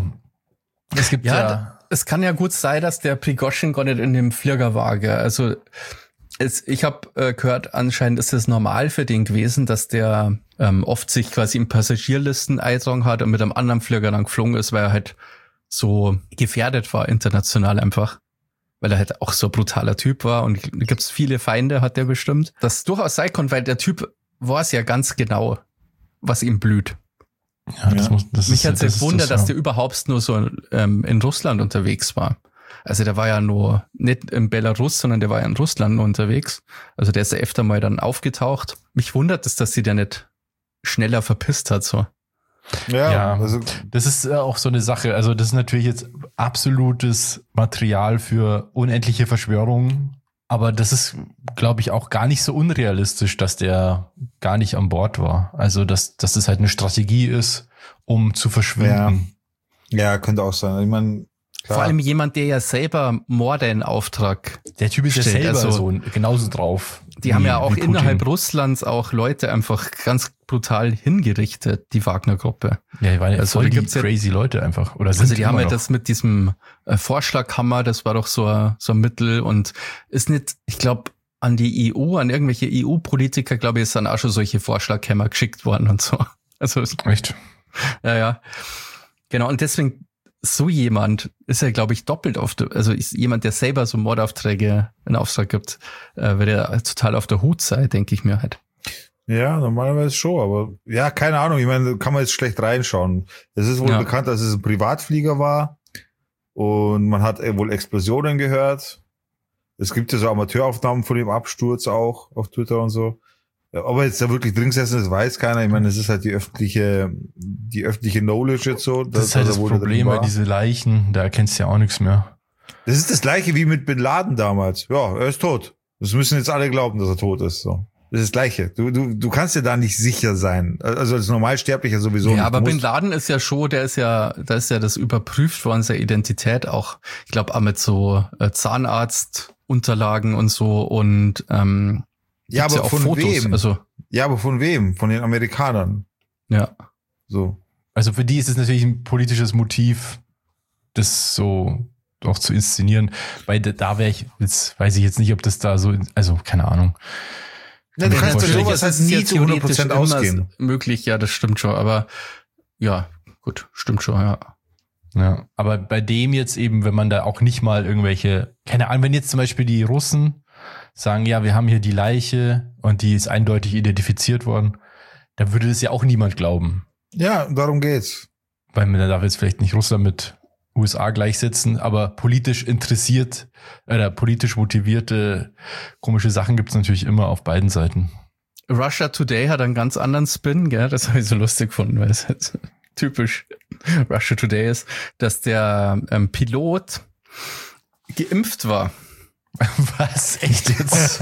A: Es gibt
C: Ja,
A: ja,
C: da- es kann ja gut sein, dass der Prigoschin gar nicht in dem Flieger war. Gell? Also es, ich habe äh, gehört, anscheinend ist es normal für den gewesen, dass der ähm, oft sich quasi in Passagierlisten eingetragen hat und mit einem anderen Flieger dann geflogen ist, weil er halt so gefährdet war international einfach. Weil er halt auch so ein brutaler Typ war und da gibt's viele Feinde, hat der bestimmt. Das durchaus sein kann, weil der Typ weiß ja ganz genau, was ihm blüht.
A: ja, das
B: Ja.
A: muss, das
C: Mich
A: ist,
C: hat es
A: ist
C: gewundert,
A: das,
C: dass
A: ja.
C: der überhaupt nur so ähm, in Russland unterwegs war. Also der war ja nur nicht in Belarus, sondern der war ja in Russland nur unterwegs. Also der ist ja öfter mal dann aufgetaucht. Mich wundert es, dass sie der nicht schneller verpisst hat, so.
B: Ja,
A: Ja.
B: also
A: Das ist äh, auch so eine Sache. Also das ist natürlich jetzt absolutes Material für unendliche Verschwörungen. Aber das ist, glaube ich, auch gar nicht so unrealistisch, dass der gar nicht an Bord war. Also dass, dass das halt eine Strategie ist, um zu verschwinden.
B: ja, könnte auch sein. Ich meine,
C: Vor allem jemand, der ja selber Morde in Auftrag.
A: Der Typ ist ja
C: Stimmt,
A: selber
C: also-
A: so genauso drauf.
C: Die
A: wie-
C: haben ja auch
A: wie Putin.
C: innerhalb Russlands auch Leute einfach ganz brutal hingerichtet, die Wagner-Gruppe.
A: Ja, die waren ja
C: Also
A: voll
C: da
A: die
C: gibt's ja-
A: crazy Leute einfach. Oder sind
C: Also die haben
A: immer
C: ja
A: noch.
C: das mit diesem äh, Vorschlaghammer, das war doch so, ein- so ein Mittel und ist nicht, ich glaube, an die E U, an irgendwelche E U-Politiker, glaube ich, ist dann auch schon solche Vorschlaghammer geschickt worden und so. Also,
A: Echt?
C: ja, ja. Genau, und deswegen, so jemand ist ja, glaube ich, doppelt auf der, also ist jemand, der selber so Mordaufträge in Auftrag gibt, äh, wird ja total auf der Hut sein, denke ich mir halt.
B: ja, normalerweise schon, aber ja, keine Ahnung. Ich meine, da kann man jetzt schlecht reinschauen. Es ist wohl
C: Ja.
B: bekannt, dass es ein Privatflieger war und man hat wohl Explosionen gehört. Es gibt ja so Amateuraufnahmen von dem Absturz auch auf Twitter und so. Ob er jetzt da wirklich drin gesessen ist, weiß keiner. Ich meine, es ist halt die öffentliche, die öffentliche Knowledge jetzt so.
A: Das ist halt das Problem, weil diese Leichen, da erkennst du ja auch nichts mehr.
B: Das ist das Gleiche wie mit Bin Laden damals. Ja, er ist tot. Das müssen jetzt alle glauben, dass er tot ist, so. Das ist das Gleiche. Du, du, du kannst ja da nicht sicher sein. Also als Normalsterblicher sowieso
C: ja,
B: nicht.
C: aber Bin Laden ist ja schon, der ist ja, da ist ja das überprüft worden, seine Identität auch. Ich glaube auch mit so äh, Zahnarztunterlagen und so und ähm,
B: ja, aber
C: ja auch
B: von
C: Fotos.
B: wem?
C: Also,
B: ja, aber von wem? Von den Amerikanern.
C: ja.
B: So.
A: Also für die ist es natürlich ein politisches Motiv, das so auch zu inszenieren. Weil da wäre ich, jetzt weiß ich jetzt nicht, ob das da so, also keine Ahnung.
B: Ja, du kannst ja sowas halt nie zu hundert Prozent ausgehen.
C: Möglich, ja, das stimmt schon, aber ja, gut, stimmt schon, ja.
A: Ja, aber bei dem jetzt eben, wenn man da auch nicht mal irgendwelche, keine Ahnung, wenn jetzt zum Beispiel die Russen sagen, ja, wir haben hier die Leiche und die ist eindeutig identifiziert worden, dann würde das ja auch niemand glauben.
B: Ja, darum geht's.
A: Weil man darf jetzt vielleicht nicht Russland mit U S A gleichsetzen, aber politisch interessiert oder politisch motivierte komische Sachen gibt es natürlich immer auf beiden Seiten.
C: Russia Today hat einen ganz anderen Spin, gell? Das habe ich so lustig gefunden, weil es halt typisch Russia Today ist, dass der ähm, Pilot geimpft war.
A: Was? Echt jetzt?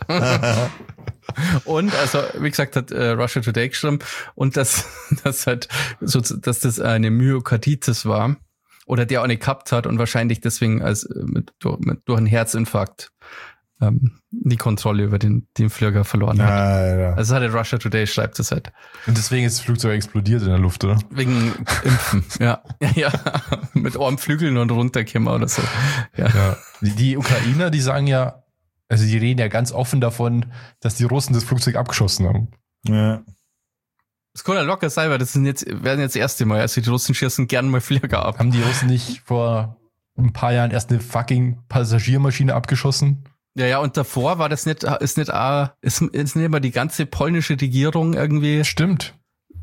C: Und also, wie gesagt, hat äh, Russia Today geschrieben und dass das halt so, dass das eine Myokarditis war oder der auch nicht gehabt hat und wahrscheinlich deswegen als mit, durch, mit, durch einen Herzinfarkt ähm, die Kontrolle über den, den Flieger verloren hat.
B: Ja, ja.
C: Also hat der Russia Today schreibt das halt.
A: Und deswegen ist das Flugzeug explodiert in der Luft, oder?
C: Wegen Impfen, ja. Ja, ja. Mit Armflügeln und runterkommen oder so. Ja.
A: Ja. Die, die Ukrainer, die sagen ja, also die reden ja ganz offen davon, dass die Russen das Flugzeug abgeschossen haben.
B: Ja.
C: Das kann ja locker sein, weil das sind jetzt, werden jetzt das erste Mal. Also die Russen schießen gerne mal Flieger ab.
A: Haben die Russen nicht vor ein paar Jahren erst eine fucking Passagiermaschine abgeschossen?
C: Ja, ja, und davor war das nicht, ist nicht, auch, ist, ist nicht immer die ganze polnische Regierung irgendwie
A: Stimmt.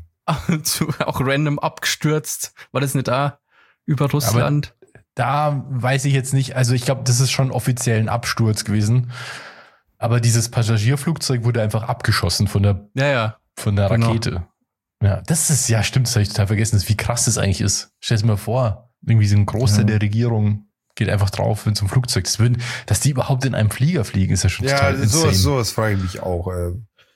C: zu, auch random abgestürzt. War das nicht da über Russland?
A: Aber da weiß ich jetzt nicht, also ich glaube, das ist schon offiziell ein Absturz gewesen. Aber dieses Passagierflugzeug wurde einfach abgeschossen von der,
C: ja, ja.
A: von der
C: Genau.
A: Rakete. Ja, das ist, ja stimmt, das habe ich total vergessen, das, wie krass das eigentlich ist. Stell dir mal vor, irgendwie so ein Großteil
B: Ja.
A: der Regierung geht einfach drauf in so ein Flugzeug. Das würden, dass die überhaupt in einem Flieger fliegen, ist ja schon
B: Ja,
A: total insane.
B: sowas, sowas frage ich mich auch, äh,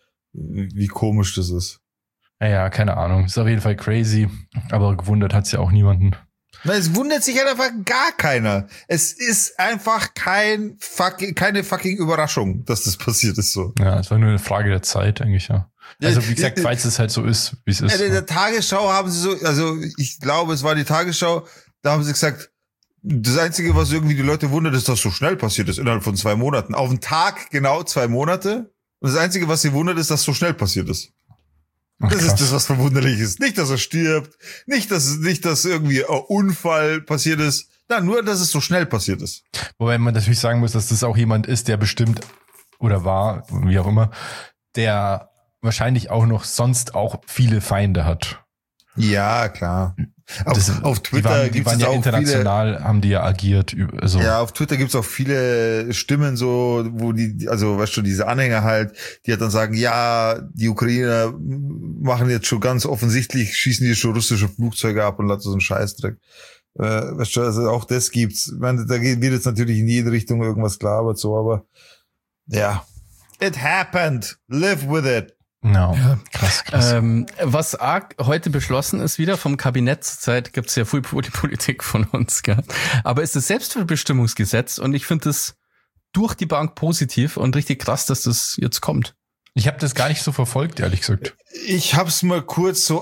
B: wie komisch das ist.
A: Naja, keine Ahnung. Ist auf jeden Fall crazy. Aber gewundert hat's ja auch niemanden.
B: Na, es wundert sich halt einfach gar keiner. Es ist einfach kein fucking, keine fucking Überraschung, dass das passiert ist so.
A: Ja, es war nur eine Frage der Zeit, eigentlich, ja. Also, wie gesagt, falls es halt so ist, wie es ist.
B: In der Tagesschau haben sie so, also ich glaube, es war die Tagesschau, da haben sie gesagt, das Einzige, was irgendwie die Leute wundert, ist, dass so schnell passiert ist, innerhalb von zwei Monaten. Auf den Tag genau zwei Monate. Und das Einzige, was sie wundert, ist, dass so schnell passiert ist.
A: Ach,
B: Das
A: krass.
B: ist das, was verwunderlich ist. Nicht, dass er stirbt, nicht, dass, nicht, dass irgendwie ein Unfall passiert ist. Nein, nur, dass es so schnell passiert ist.
A: Wobei man natürlich sagen muss, dass das auch jemand ist, der bestimmt oder war, wie auch immer, der wahrscheinlich auch noch sonst auch viele Feinde hat.
B: Ja, klar. Auf,
A: Das-
B: auf
A: Die
B: Twitter
A: waren, die
B: gibt
A: waren
B: es
A: ja
B: auch
A: international,
B: viele,
A: haben die ja agiert. über- Also,
B: ja, auf Twitter gibt's auch viele Stimmen so, wo die, also weißt du, diese Anhänger halt, die halt dann sagen, ja, die Ukrainer machen jetzt schon ganz offensichtlich, schießen die schon russische Flugzeuge ab und lassen so einen Scheißdreck. Äh, weißt du, also auch das gibt's. Ich meine, da geht- wird jetzt natürlich in jede Richtung irgendwas klar, aber so, aber ja. It happened. Live with it.
A: no. krass, krass.
C: Ähm, was arg heute beschlossen ist, wieder vom Kabinett zurzeit, gibt's ja viel Pol- Politik von uns, gell? Aber es ist das Selbstbestimmungsgesetz und ich finde das durch die Bank positiv und richtig krass, dass das jetzt kommt.
A: Ich habe das gar nicht so verfolgt, ehrlich gesagt.
B: Ich hab's mal kurz so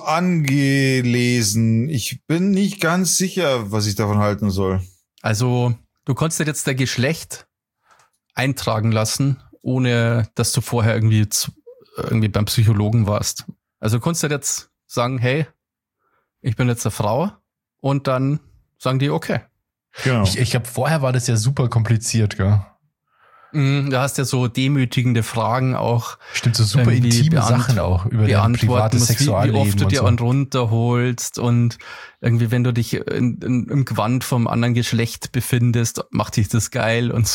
B: angelesen. Ich bin nicht ganz sicher, was ich davon halten soll.
C: Also, du konntest dir jetzt dein Geschlecht eintragen lassen, ohne dass du vorher irgendwie, zu, irgendwie beim Psychologen warst. Also, du konntest dir jetzt sagen, hey, ich bin jetzt eine Frau und dann sagen die, okay.
B: Genau.
A: Ich, ich glaube, vorher war das ja super kompliziert, gell?
C: Mhm, da hast ja so demütigende Fragen auch
A: Stimmt, so super
C: irgendwie
A: intime
C: beant-
A: Sachen auch über dein
C: beantworten
A: privates
C: musst, wie, wie
A: Sexualleben
C: oft du
A: und
C: dir
A: so.
C: einen runterholst und irgendwie, wenn du dich in, in, im Gewand vom anderen Geschlecht befindest, macht dich das geil und so.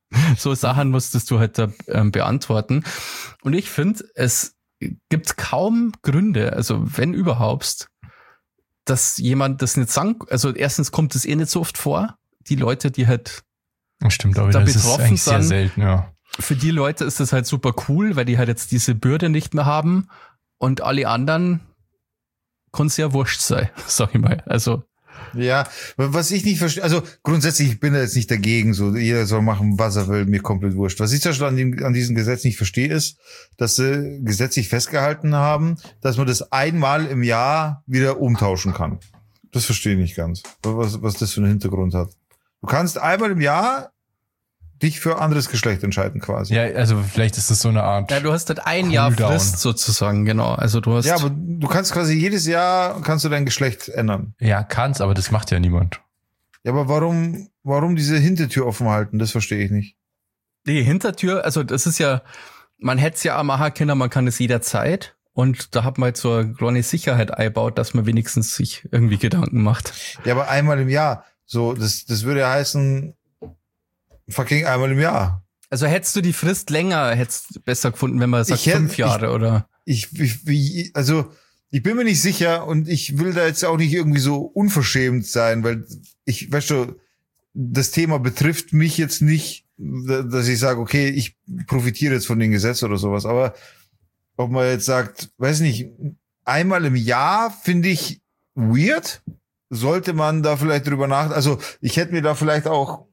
C: So Sachen musstest du halt da ähm, beantworten. Und ich finde, es gibt kaum Gründe, also wenn überhaupt, dass jemand das nicht sagen, also erstens kommt es eh nicht so oft vor, die Leute, die halt
A: Stimmt, aber
C: da
A: das ist
C: betroffen
A: eigentlich sehr
C: sind.
A: selten, ja.
C: Für die Leute ist das halt super cool, weil die halt jetzt diese Bürde nicht mehr haben und alle anderen kann es ja wurscht sein, sag ich mal. Also
B: Ja, was ich nicht verstehe, also grundsätzlich ich bin da jetzt nicht dagegen, so jeder soll machen, was er will, mir komplett wurscht. Was ich zum Beispiel an, dem, an diesem Gesetz nicht verstehe, ist, dass sie gesetzlich festgehalten haben, dass man das einmal im Jahr wieder umtauschen kann. Das verstehe ich nicht ganz, was, was das für einen Hintergrund hat. Du kannst einmal im Jahr dich für anderes Geschlecht entscheiden quasi.
A: Ja, also vielleicht ist das so eine Art.
C: ja, du hast halt ein Jahr
A: Cooldown.
C: Frist sozusagen, genau. Also du hast
B: Ja, aber du kannst quasi jedes Jahr kannst du dein Geschlecht ändern.
A: Ja, kann's, aber das macht ja niemand.
B: Ja, aber warum, warum diese Hintertür offen halten? Das verstehe ich nicht.
C: die Hintertür, also das ist ja, man hätte es ja auch machen können, man kann es jederzeit. Und da hat man halt so eine kleine Sicherheit eingebaut, dass man wenigstens sich irgendwie Gedanken macht.
B: Ja, aber einmal im Jahr. So, das, das würde ja heißen, fucking einmal im Jahr.
C: Also hättest du die Frist länger, hättest du besser gefunden, wenn man sagt
B: Ich hätt-
C: fünf Jahre
B: ich-
C: oder?
B: Ich, ich, wie- also, ich bin mir nicht sicher und ich will da jetzt auch nicht irgendwie so unverschämt sein, weil ich, weißt du, das Thema betrifft mich jetzt nicht, dass ich sage, okay, ich profitiere jetzt von dem Gesetz oder sowas, aber ob man jetzt sagt, weiß nicht, einmal im Jahr finde ich weird, sollte man da vielleicht drüber nach, also ich hätte mir da vielleicht auch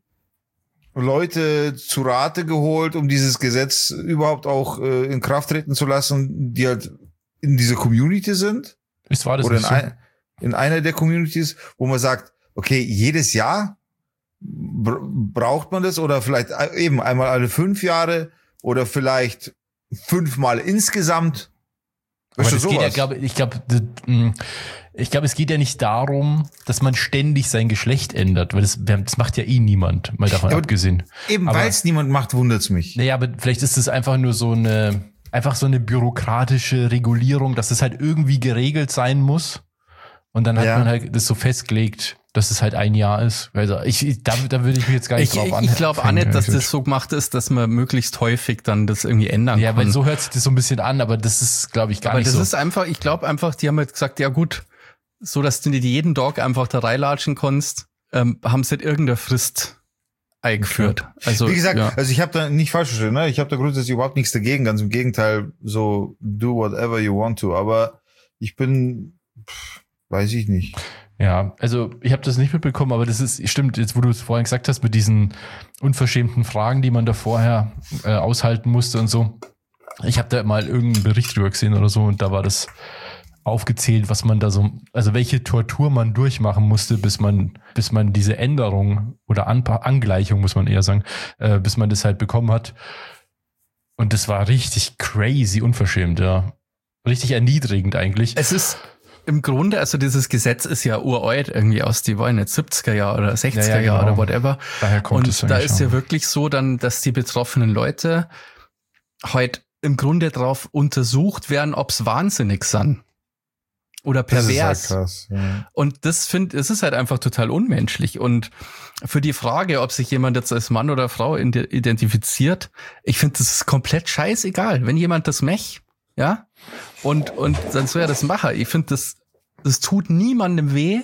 B: Leute zu Rate geholt, um dieses Gesetz überhaupt auch äh, in Kraft treten zu lassen, die halt in dieser Community sind
A: Ist war das
B: oder in,
A: nicht so?
B: ein, in einer der Communities, wo man sagt, okay, jedes Jahr br- braucht man das oder vielleicht eben einmal alle fünf Jahre oder vielleicht fünfmal insgesamt.
A: Aber
B: Weißt du,
A: das geht ja,
B: sowas?
A: glaube ich, glaube, ich glaube, es geht ja nicht darum, dass man ständig sein Geschlecht ändert, weil das, das macht ja eh niemand, mal davon
B: Ja, aber-
A: abgesehen.
B: Eben,
A: aber-
B: weil es niemand macht, wundert's mich.
A: Naja, aber vielleicht ist es einfach nur so eine, einfach so eine bürokratische Regulierung, dass es halt irgendwie geregelt sein muss. Und dann hat
B: Ja.
A: man halt das so festgelegt, dass es halt ein Jahr ist. Also ich, ich da, da würde ich mich jetzt gar nicht
C: Ich,
A: drauf
C: ich,
A: an.
C: ich glaube auch nicht, dass das so gemacht ist, dass man möglichst häufig dann das irgendwie ändern
A: Ja,
C: kann.
A: weil so hört sich das so ein bisschen an, aber das ist, glaube ich, gar
C: Aber
A: nicht
C: das
A: so.
C: ist einfach, ich glaube einfach, die haben halt gesagt, ja gut, so dass du nicht jeden Tag einfach da reinlatschen kannst, ähm, haben sie halt irgendeine Frist eingeführt. Also,
B: Wie gesagt,
C: ja.
B: also ich habe da nicht falsch verstanden, ne? Ich habe da grundsätzlich überhaupt nichts dagegen, ganz im Gegenteil, so do whatever you want to, aber ich bin, pff, weiß ich nicht.
A: Ja, also ich habe das nicht mitbekommen, aber das ist, stimmt, jetzt wo du es vorhin gesagt hast, mit diesen unverschämten Fragen, die man da vorher äh, aushalten musste und so. Ich habe da mal irgendeinen Bericht drüber gesehen oder so und da war das aufgezählt, was man da so, also welche Tortur man durchmachen musste, bis man, bis man diese Änderung oder Anpa- Angleichung, muss man eher sagen, äh, bis man das halt bekommen hat. Und das war richtig crazy unverschämt, ja. Richtig erniedrigend eigentlich.
C: Es ist im Grunde, also dieses Gesetz ist ja uralt, irgendwie aus die wollen nicht siebziger Jahre oder sechziger
A: Ja, ja,
C: Jahre
A: genau.
C: oder whatever.
A: Daher kommt
C: Und
A: es
C: da
A: eigentlich
C: ist ja
A: schon.
C: wirklich so dann, dass die betroffenen Leute halt im Grunde drauf untersucht werden, ob's wahnsinnig sind. Oder
B: Das ist
C: pervers.
B: halt krass. Ja.
C: Und das finde, es ist halt einfach total unmenschlich. Und für die Frage, ob sich jemand jetzt als Mann oder Frau ide- identifiziert, ich finde, das ist komplett scheißegal. Wenn jemand das mech, ja, und, und dann soll er das machen. Ich finde, das, das tut niemandem weh.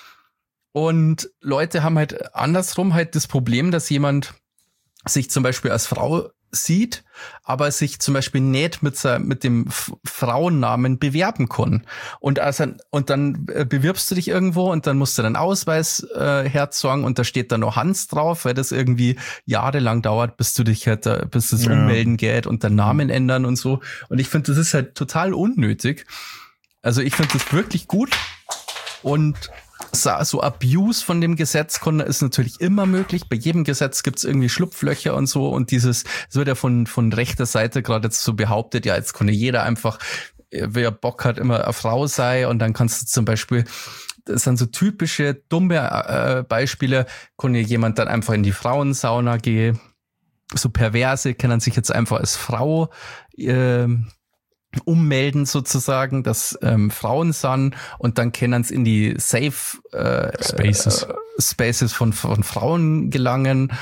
C: Und Leute haben halt andersrum halt das Problem, dass jemand sich zum Beispiel als Frau sieht, aber sich zum Beispiel nicht mit, se- mit dem F- Frauennamen bewerben kann. Und, also, und dann äh, bewirbst du dich irgendwo und dann musst du deinen Ausweis äh, herzeigen und da steht dann noch Hans drauf, weil das irgendwie jahrelang dauert, bis du dich halt, äh, bis das
B: Ja.
C: ummelden geht und den Namen ändern und so. Und ich finde, das ist halt total unnötig. Also ich finde das wirklich gut und so, so Abuse von dem Gesetz kann- ist natürlich immer möglich. Bei jedem Gesetz gibt es irgendwie Schlupflöcher und so. Und dieses, es wird ja von, von rechter Seite gerade jetzt so behauptet, ja, jetzt kann ja jeder einfach, äh, wer Bock hat, immer eine Frau sein. Und dann kannst du zum Beispiel, das sind so typische dumme äh, Beispiele, kann ja jemand dann einfach in die Frauensauna gehen. So Perverse können sich jetzt einfach als Frau äh, ummelden sozusagen, dass ähm, Frauen sind und dann können sie in die Safe äh,
A: Spaces.
C: äh, Spaces von, von Frauen gelangen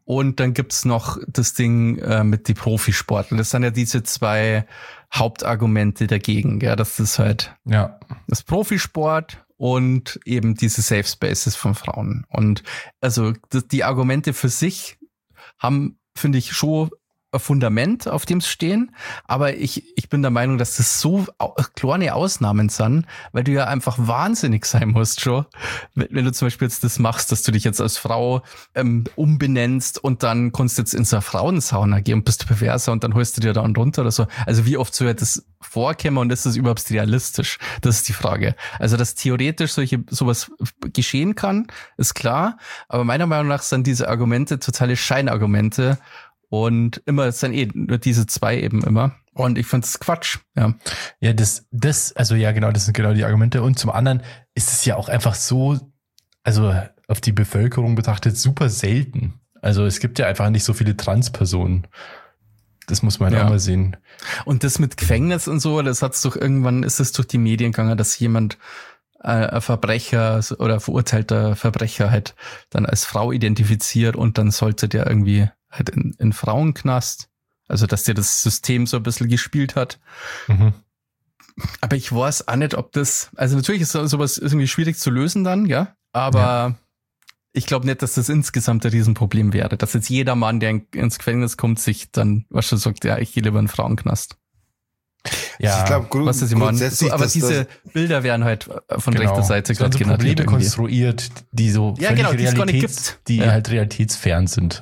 C: Und dann gibt's noch das Ding äh, mit die Profisportler. Das sind ja diese zwei Hauptargumente dagegen, ja, das ist halt
A: Ja.
C: das Profisport und eben diese Safe Spaces von Frauen. Und also das, die Argumente für sich haben, finde ich, schon ein Fundament, auf dem es stehen. Aber ich, ich bin der Meinung, dass das so au- kleine Ausnahmen sind, weil du ja einfach wahnsinnig sein musst schon, wenn, wenn du zum Beispiel jetzt das machst, dass du dich jetzt als Frau ähm, umbenennst und dann kannst du jetzt in so eine Frauensauna gehen und bist du perverser und dann holst du dir da einen runter oder so. Also wie oft soll das vorkommen und ist das überhaupt realistisch? Das ist die Frage. Also dass theoretisch solche sowas geschehen kann, ist klar. Aber meiner Meinung nach sind diese Argumente totale Scheinargumente. Und immer, es sind eh nur diese zwei eben immer. Und ich finde es Quatsch, ja.
A: Ja, das, das, also ja, genau, das sind genau die Argumente. Und zum anderen ist es ja auch einfach so, also auf die Bevölkerung betrachtet, super selten. Also es gibt ja einfach nicht so viele Transpersonen. Das muss man
C: Ja.
A: auch mal sehen.
C: Und das mit Gefängnis und so, das hat's doch irgendwann, ist es durch die Medien gegangen, dass jemand, äh, ein Verbrecher oder verurteilter Verbrecher halt dann als Frau identifiziert und dann sollte der irgendwie halt in, in Frauenknast. Also, dass der das System so ein bisschen gespielt hat.
A: Mhm.
C: Aber ich weiß auch nicht, ob das, also natürlich ist so- sowas irgendwie schwierig zu lösen dann, ja. Aber
A: Ja.
C: ich glaube nicht, dass das insgesamt ein Riesenproblem wäre. Dass jetzt jeder Mann, der in- ins Gefängnis kommt, sich dann, was schon sagt, ja, ich gehe lieber in den Frauenknast.
A: Ja,
B: ich glaube, grund
C: Was ist ich meine?
B: grundsätzlich,
C: So, aber
B: dass
C: diese
B: das,
C: Bilder werden halt von
A: genau.
C: rechter Seite
A: Es werden
C: gerade
A: so
C: generiert.
A: Probleme
C: irgendwie.
A: konstruiert, die so
C: Ja,
A: völlig
C: genau, die es gar nicht
A: Realitäts,
C: gibt.
A: die
C: Ja.
A: halt realitätsfern sind.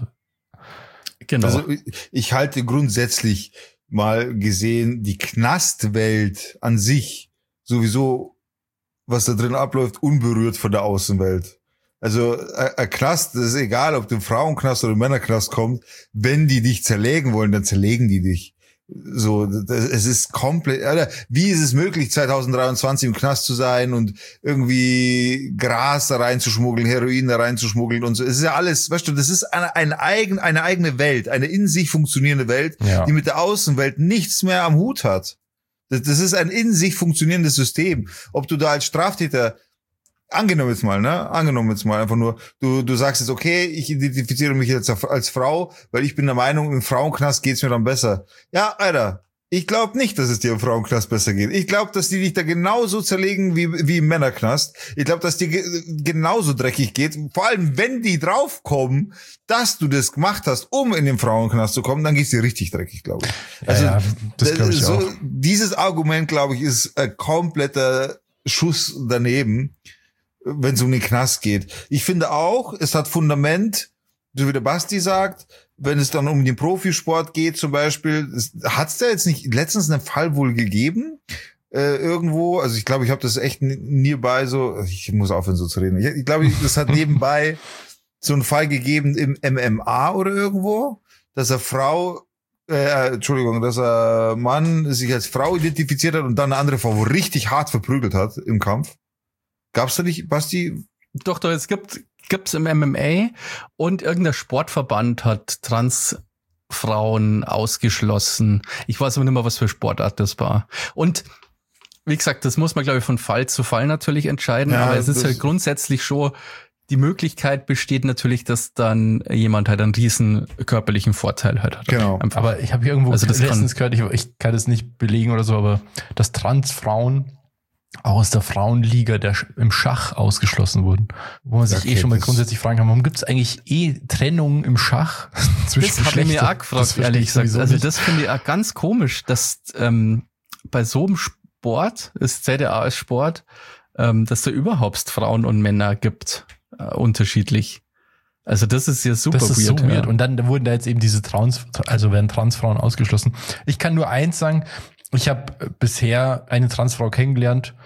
C: Genau.
B: also ich- ich halte grundsätzlich mal gesehen die Knastwelt an sich sowieso, was da drin abläuft, unberührt von der Außenwelt. Also ein ein Knast, das ist egal, ob du im Frauenknast oder im Männerknast kommst, wenn die dich zerlegen wollen, dann zerlegen die dich. So, das, es ist komplett, Alter, wie ist es möglich, zwanzig dreiundzwanzig im Knast zu sein und irgendwie Gras da reinzuschmuggeln, Heroin da reinzuschmuggeln und so. Es ist ja alles, weißt du, das ist eine, eine, eigen, eine eigene Welt, eine in sich funktionierende Welt,
A: Ja.
B: die mit der Außenwelt nichts mehr am Hut hat. Das, das ist ein in sich funktionierendes System. Ob du da als Straftäter, angenommen jetzt mal, ne? Angenommen jetzt mal einfach nur, du, du sagst jetzt, okay, ich identifiziere mich jetzt als Frau, weil ich bin der Meinung, im Frauenknast geht's mir dann besser. Ja, Alter, ich glaube nicht, dass es dir im Frauenknast besser geht. Ich glaube, dass die dich da genauso zerlegen wie, wie im Männerknast. Ich glaube, dass dir ge genauso dreckig geht. Vor allem, wenn die draufkommen, dass du das gemacht hast, um in den Frauenknast zu kommen, dann geht's dir richtig dreckig, glaube ich. Also,
A: ja, das glaube ich
B: so,
A: auch.
B: Dieses Argument, glaube ich, ist ein kompletter Schuss daneben, wenn es um den Knast geht. Ich finde auch, es hat Fundament, so wie der Basti sagt, wenn es dann um den Profisport geht zum Beispiel. Hat es da jetzt nicht letztens einen Fall wohl gegeben? Äh, irgendwo, also ich glaube, ich habe das echt nebenbei so, ich muss aufhören so zu reden. Ich, ich glaube, das hat nebenbei so einen Fall gegeben im M M A oder irgendwo, dass eine Frau, äh, Entschuldigung, dass ein Mann sich als Frau identifiziert hat und dann eine andere Frau richtig hart verprügelt hat im Kampf. Gab's da nicht, Basti?
C: Doch, doch, es gibt, gibt's im M M A und irgendein Sportverband hat Transfrauen ausgeschlossen. Ich weiß aber nicht mehr, was für Sportart das war. Und wie gesagt, das muss man, glaube ich, von Fall zu Fall natürlich entscheiden,
B: Ja,
C: aber es ist
B: das-
C: halt grundsätzlich schon, die Möglichkeit besteht natürlich, dass dann jemand halt einen riesen körperlichen Vorteil halt hat.
B: Genau.
C: Einfach.
A: Aber ich habe irgendwo
C: Also das
A: letztens gehört, ich, ich kann das nicht belegen oder so, aber dass Transfrauen auch aus der Frauenliga der Sch- im Schach ausgeschlossen wurden. Wo man sich
B: Okay,
A: eh schon mal
B: das-
A: grundsätzlich fragen kann, warum gibt es eigentlich eh Trennungen im Schach zwischen
C: Das habe ich mir
A: Geschlechtern?
C: auch gefragt,
A: verstehe
C: ehrlich
A: ich
C: gesagt.
A: sowieso
C: Also
A: nicht.
C: das finde ich auch ganz komisch, dass ähm, bei so einem Sport, es zählt ja auch als Sport, ähm, dass da überhaupt Frauen und Männer gibt, äh, unterschiedlich. Also das ist ja super
A: Das ist
C: weird.
A: so weird.
C: Ja.
A: Und dann wurden da jetzt eben diese Trans, also werden Transfrauen ausgeschlossen. Ich kann nur eins sagen, ich habe bisher eine Transfrau kennengelernt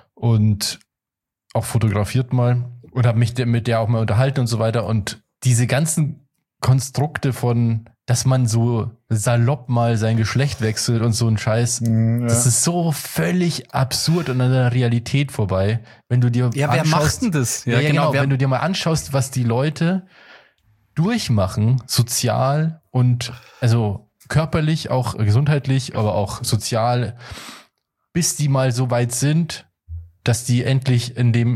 A: und auch fotografiert mal und habe mich mit der auch mal unterhalten und so weiter. Und diese ganzen Konstrukte von, dass man so salopp mal sein Geschlecht wechselt und so ein Scheiß,
B: Ja.
A: das ist so völlig absurd und an der Realität vorbei. Wenn du dir
C: Ja, wer
A: anschaust,
C: macht denn das?
A: Ja, ja, genau.
C: wer,
A: Wenn du dir mal anschaust, was die Leute durchmachen, sozial und also körperlich, auch gesundheitlich, aber auch sozial, bis die mal so weit sind, dass die endlich in dem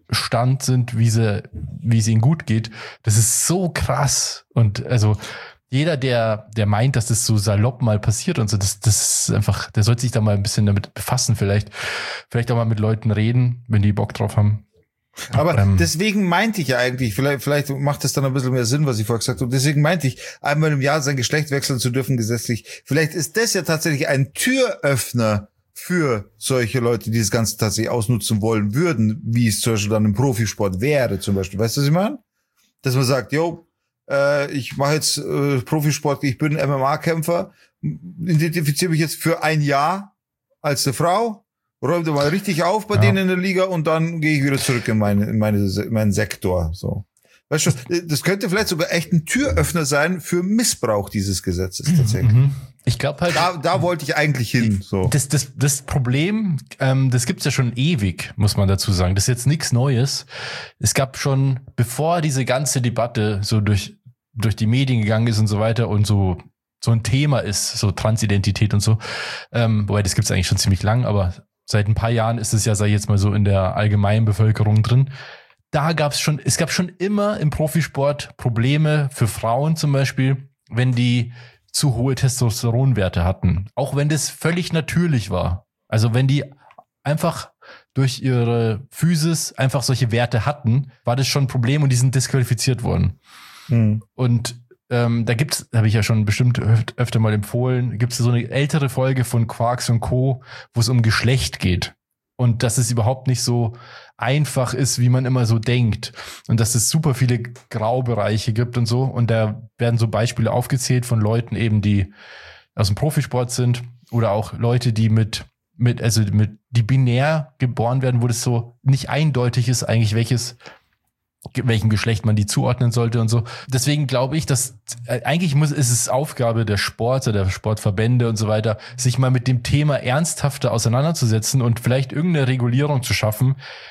A: Stand sind, wie sie, wie es ihnen gut geht. Das ist so krass. Und also jeder, der, der meint, dass das so salopp mal passiert und so, das, das ist einfach, der sollte sich da mal ein bisschen damit befassen, vielleicht, vielleicht auch mal mit Leuten reden, wenn die Bock drauf haben.
B: Aber
A: ähm,
B: deswegen meinte ich ja eigentlich, vielleicht, vielleicht macht das dann ein bisschen mehr Sinn, was ich vorher gesagt habe. Deswegen meinte ich, einmal im Jahr sein Geschlecht wechseln zu dürfen gesetzlich. Vielleicht ist das ja tatsächlich ein Türöffner für solche Leute, die das Ganze tatsächlich ausnutzen wollen würden, wie es zum Beispiel dann im Profisport wäre, zum Beispiel. Weißt du, was ich meine? Dass man sagt, yo, äh, ich mache jetzt äh, Profisport, ich bin M M A-Kämpfer, identifiziere mich jetzt für ein Jahr als eine Frau, räume mal richtig auf bei
A: ja.
B: denen in der Liga und dann gehe ich wieder zurück in, meine, in, meine, in meinen Sektor. So. Weißt du, das könnte vielleicht sogar echt ein Türöffner sein für Missbrauch dieses Gesetzes tatsächlich.
A: Mhm. Ich glaube halt,
B: da, da wollte ich eigentlich hin. So.
A: Das, das, das Problem, ähm, das gibt's ja schon ewig, muss man dazu sagen. Das ist jetzt nichts Neues. Es gab schon, bevor diese ganze Debatte so durch, durch die Medien gegangen ist und so weiter und so, so ein Thema ist, so Transidentität und so. Ähm, wobei, das gibt's eigentlich schon ziemlich lang, aber seit ein paar Jahren ist es ja, sag ich jetzt mal so, in der allgemeinen Bevölkerung drin. Da gab's schon, es gab schon immer im Profisport Probleme für Frauen zum Beispiel, wenn die zu hohe Testosteronwerte hatten. Auch wenn das völlig natürlich war. Also wenn die einfach durch ihre Physis einfach solche Werte hatten, war das schon ein Problem und die sind disqualifiziert worden. Hm. Und ähm, da gibt's, habe ich ja schon bestimmt öf- öfter mal empfohlen, gibt's so eine ältere Folge von Quarks und Co., wo es um Geschlecht geht. Und dass es überhaupt nicht so einfach ist, wie man immer so denkt. Und dass es super viele Graubereiche gibt und so. Und da werden so Beispiele aufgezählt von Leuten eben, die aus dem Profisport sind oder auch Leute, die mit, mit, also mit, die binär geboren werden, wo das so nicht eindeutig ist, eigentlich welches, welchem Geschlecht man die zuordnen sollte und so. Deswegen glaube ich, dass äh, eigentlich muss, ist es Aufgabe der Sportler, der Sportverbände und so weiter, sich mal mit dem Thema ernsthafter auseinanderzusetzen und vielleicht irgendeine Regulierung zu schaffen,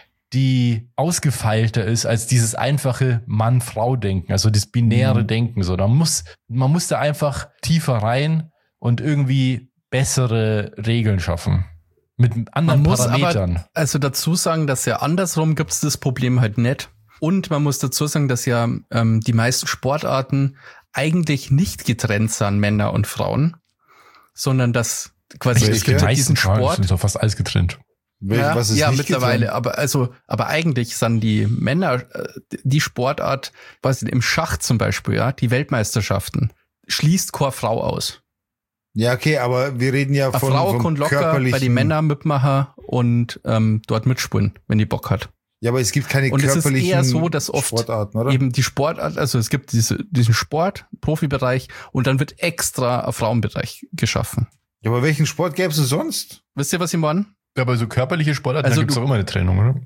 A: die ausgefeilter ist als dieses einfache Mann-Frau-Denken, also das binäre mhm. Denken. So, da muss, man muss da einfach tiefer rein und irgendwie bessere Regeln schaffen. Mit anderen
C: man muss
A: Parametern.
C: Aber also dazu sagen, dass ja andersrum gibt es das Problem halt nicht. Und man muss dazu sagen, dass ja ähm, die meisten Sportarten eigentlich nicht getrennt sind, Männer und Frauen, sondern dass quasi
A: also
C: es gibt ja diesen Sport.
A: Sind doch fast alles getrennt.
C: Ja, was ist ja nicht mittlerweile, getrennt? aber also, aber eigentlich sind die Männer, die Sportart, was im Schach zum Beispiel, ja, die Weltmeisterschaften, schließt keine Frau aus.
B: Ja, okay, aber wir reden ja
C: Eine
B: von,
C: Frau kann locker bei den Männern mitmachen und ähm, dort mitspielen, wenn die Bock hat.
B: Ja, aber es gibt keine
C: und
B: körperlichen
C: es ist eher so, dass oft
B: Sportarten, oder?
C: Eben die Sportart, also es gibt diese, diesen Sport, Profibereich und dann wird extra ein Frauenbereich geschaffen.
B: Ja, aber welchen Sport gäbe es sonst?
C: Wisst ihr, was ich meine?
A: Ja, aber so körperliche Sportarten,
C: also
A: da gibt es auch immer eine Trennung, oder?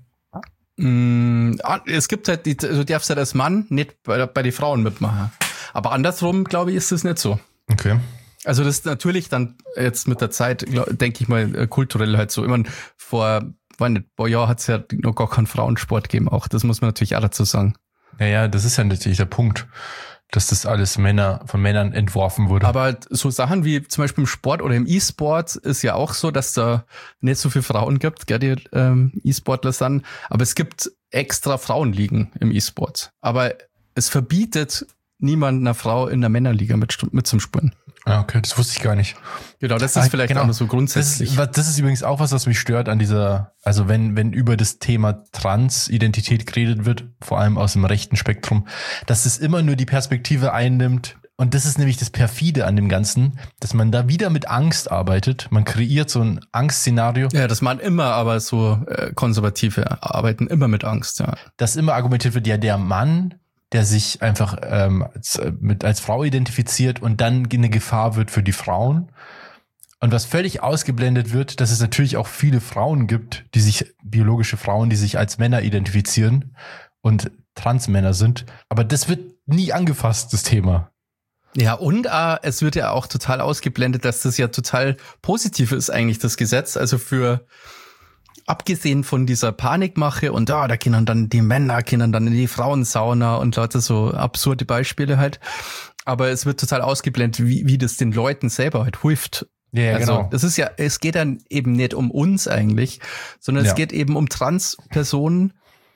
C: Mh, es gibt halt, die, also du darfst halt als Mann nicht bei, bei den Frauen mitmachen. Aber andersrum, glaube ich, ist das nicht so.
A: Okay.
C: Also das ist natürlich dann jetzt mit der Zeit, denke ich mal, kulturell halt so. Ich meine, vor, war nicht, vor Jahr hat es ja noch gar keinen Frauensport gegeben auch. Das muss man natürlich auch dazu sagen.
A: Naja, das ist ja natürlich der Punkt, dass das alles Männer von Männern entworfen wurde.
C: Aber so Sachen wie zum Beispiel im Sport oder im E-Sport ist ja auch so, dass da nicht so viele Frauen gibt, gell, die ähm, E-Sportler sind. Aber es gibt extra Frauenligen im E-Sport. Aber es verbietet niemand einer Frau in der Männerliga mit, mit zum Spielen.
A: Ah, okay, das wusste ich gar nicht.
C: Genau, das ist ah, vielleicht genau. auch so grundsätzlich.
A: Das ist, das ist übrigens auch was, was mich stört an dieser, also wenn, wenn über das Thema Transidentität geredet wird, vor allem aus dem rechten Spektrum, dass es immer nur die Perspektive einnimmt. Und das ist nämlich das Perfide an dem Ganzen, dass man da wieder mit Angst arbeitet. Man kreiert so ein Angstszenario.
C: Ja, das machen immer, aber so äh, Konservative arbeiten immer mit Angst, ja.
A: Dass immer argumentiert wird, ja, der Mann, der sich einfach ähm, als, mit, als Frau identifiziert und dann eine Gefahr wird für die Frauen. Und was völlig ausgeblendet wird, dass es natürlich auch viele Frauen gibt, die sich, biologische Frauen, die sich als Männer identifizieren und Transmänner sind. Aber das wird nie angefasst, das Thema.
C: Ja, und äh, es wird ja auch total ausgeblendet, dass das ja total positiv ist eigentlich, das Gesetz. Also für abgesehen von dieser Panikmache und da, oh, da können dann die Männer, können dann in die Frauensauna und lauter so absurde Beispiele halt. Aber es wird total ausgeblendet, wie, wie das den Leuten selber halt hilft.
A: Ja, ja,
C: also,
A: genau.
C: Das ist ja, es geht dann eben nicht um uns eigentlich, sondern ja. es geht eben um Transpersonen,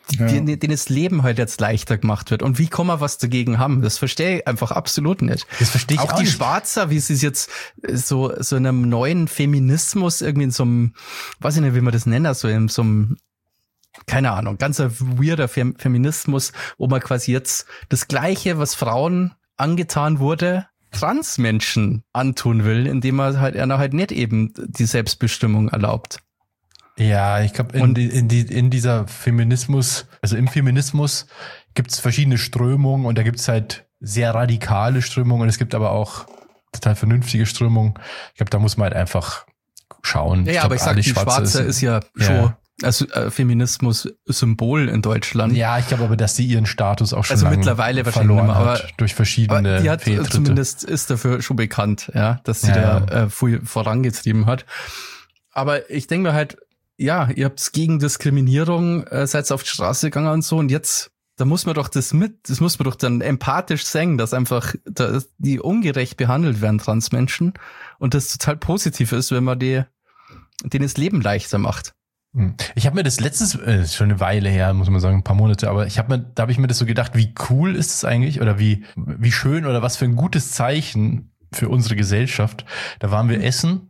C: die,
B: Ja.
C: denen, denen das Leben halt jetzt leichter gemacht wird. Und wie kann man was dagegen haben? Das verstehe ich einfach absolut nicht.
A: Das verstehe ich
C: auch
A: auch
C: die
A: nicht.
C: Schwarzer, wie sie es jetzt so, so in einem neuen Feminismus irgendwie in so einem, weiß ich nicht, wie man das nennt, so in so einem, keine Ahnung, ganz ein weirder Fem- Feminismus, wo man quasi jetzt das Gleiche, was Frauen angetan wurde, Transmenschen antun will, indem man halt einer halt nicht eben die Selbstbestimmung erlaubt.
A: Ja, ich glaube, in,
C: Und-
A: die, in, die, in dieser Feminismus, also im Feminismus gibt es verschiedene Strömungen und da gibt es halt sehr radikale Strömungen und es gibt aber auch total vernünftige Strömungen. Ich glaube, da muss man halt einfach schauen.
C: Ja, ja
A: glaub,
C: aber ich sag,
A: alle
C: die Schwarze ist, ja
A: Ja.
C: schon also äh, Feminismus-Symbol in Deutschland.
A: Ja, ich glaube aber, dass sie ihren Status auch schon
C: Also
A: lange
C: mittlerweile wahrscheinlich
A: verloren
C: nicht mehr,
A: hat
C: aber-
A: durch verschiedene
C: Aber die hat
A: Fehltritte.
C: zumindest, ist dafür schon bekannt, ja, dass sie
A: Ja,
C: da äh, viel vorangetrieben hat. Aber ich denke mir halt, ja, ihr habt gegen Diskriminierung, äh, seid auf die Straße gegangen und so und jetzt, da muss man doch das mit, das muss man doch dann empathisch sehen, dass einfach da, die ungerecht behandelt werden, Transmenschen, und das total positiv ist, wenn man die, denen das Leben leichter macht.
A: Hm. Ich habe mir das letztes, äh, ist schon eine Weile her, muss man sagen, ein paar Monate, aber ich habe mir, da habe ich mir das so gedacht, wie cool ist es eigentlich oder wie, wie schön oder was für ein gutes Zeichen für unsere Gesellschaft. Da waren wir essen,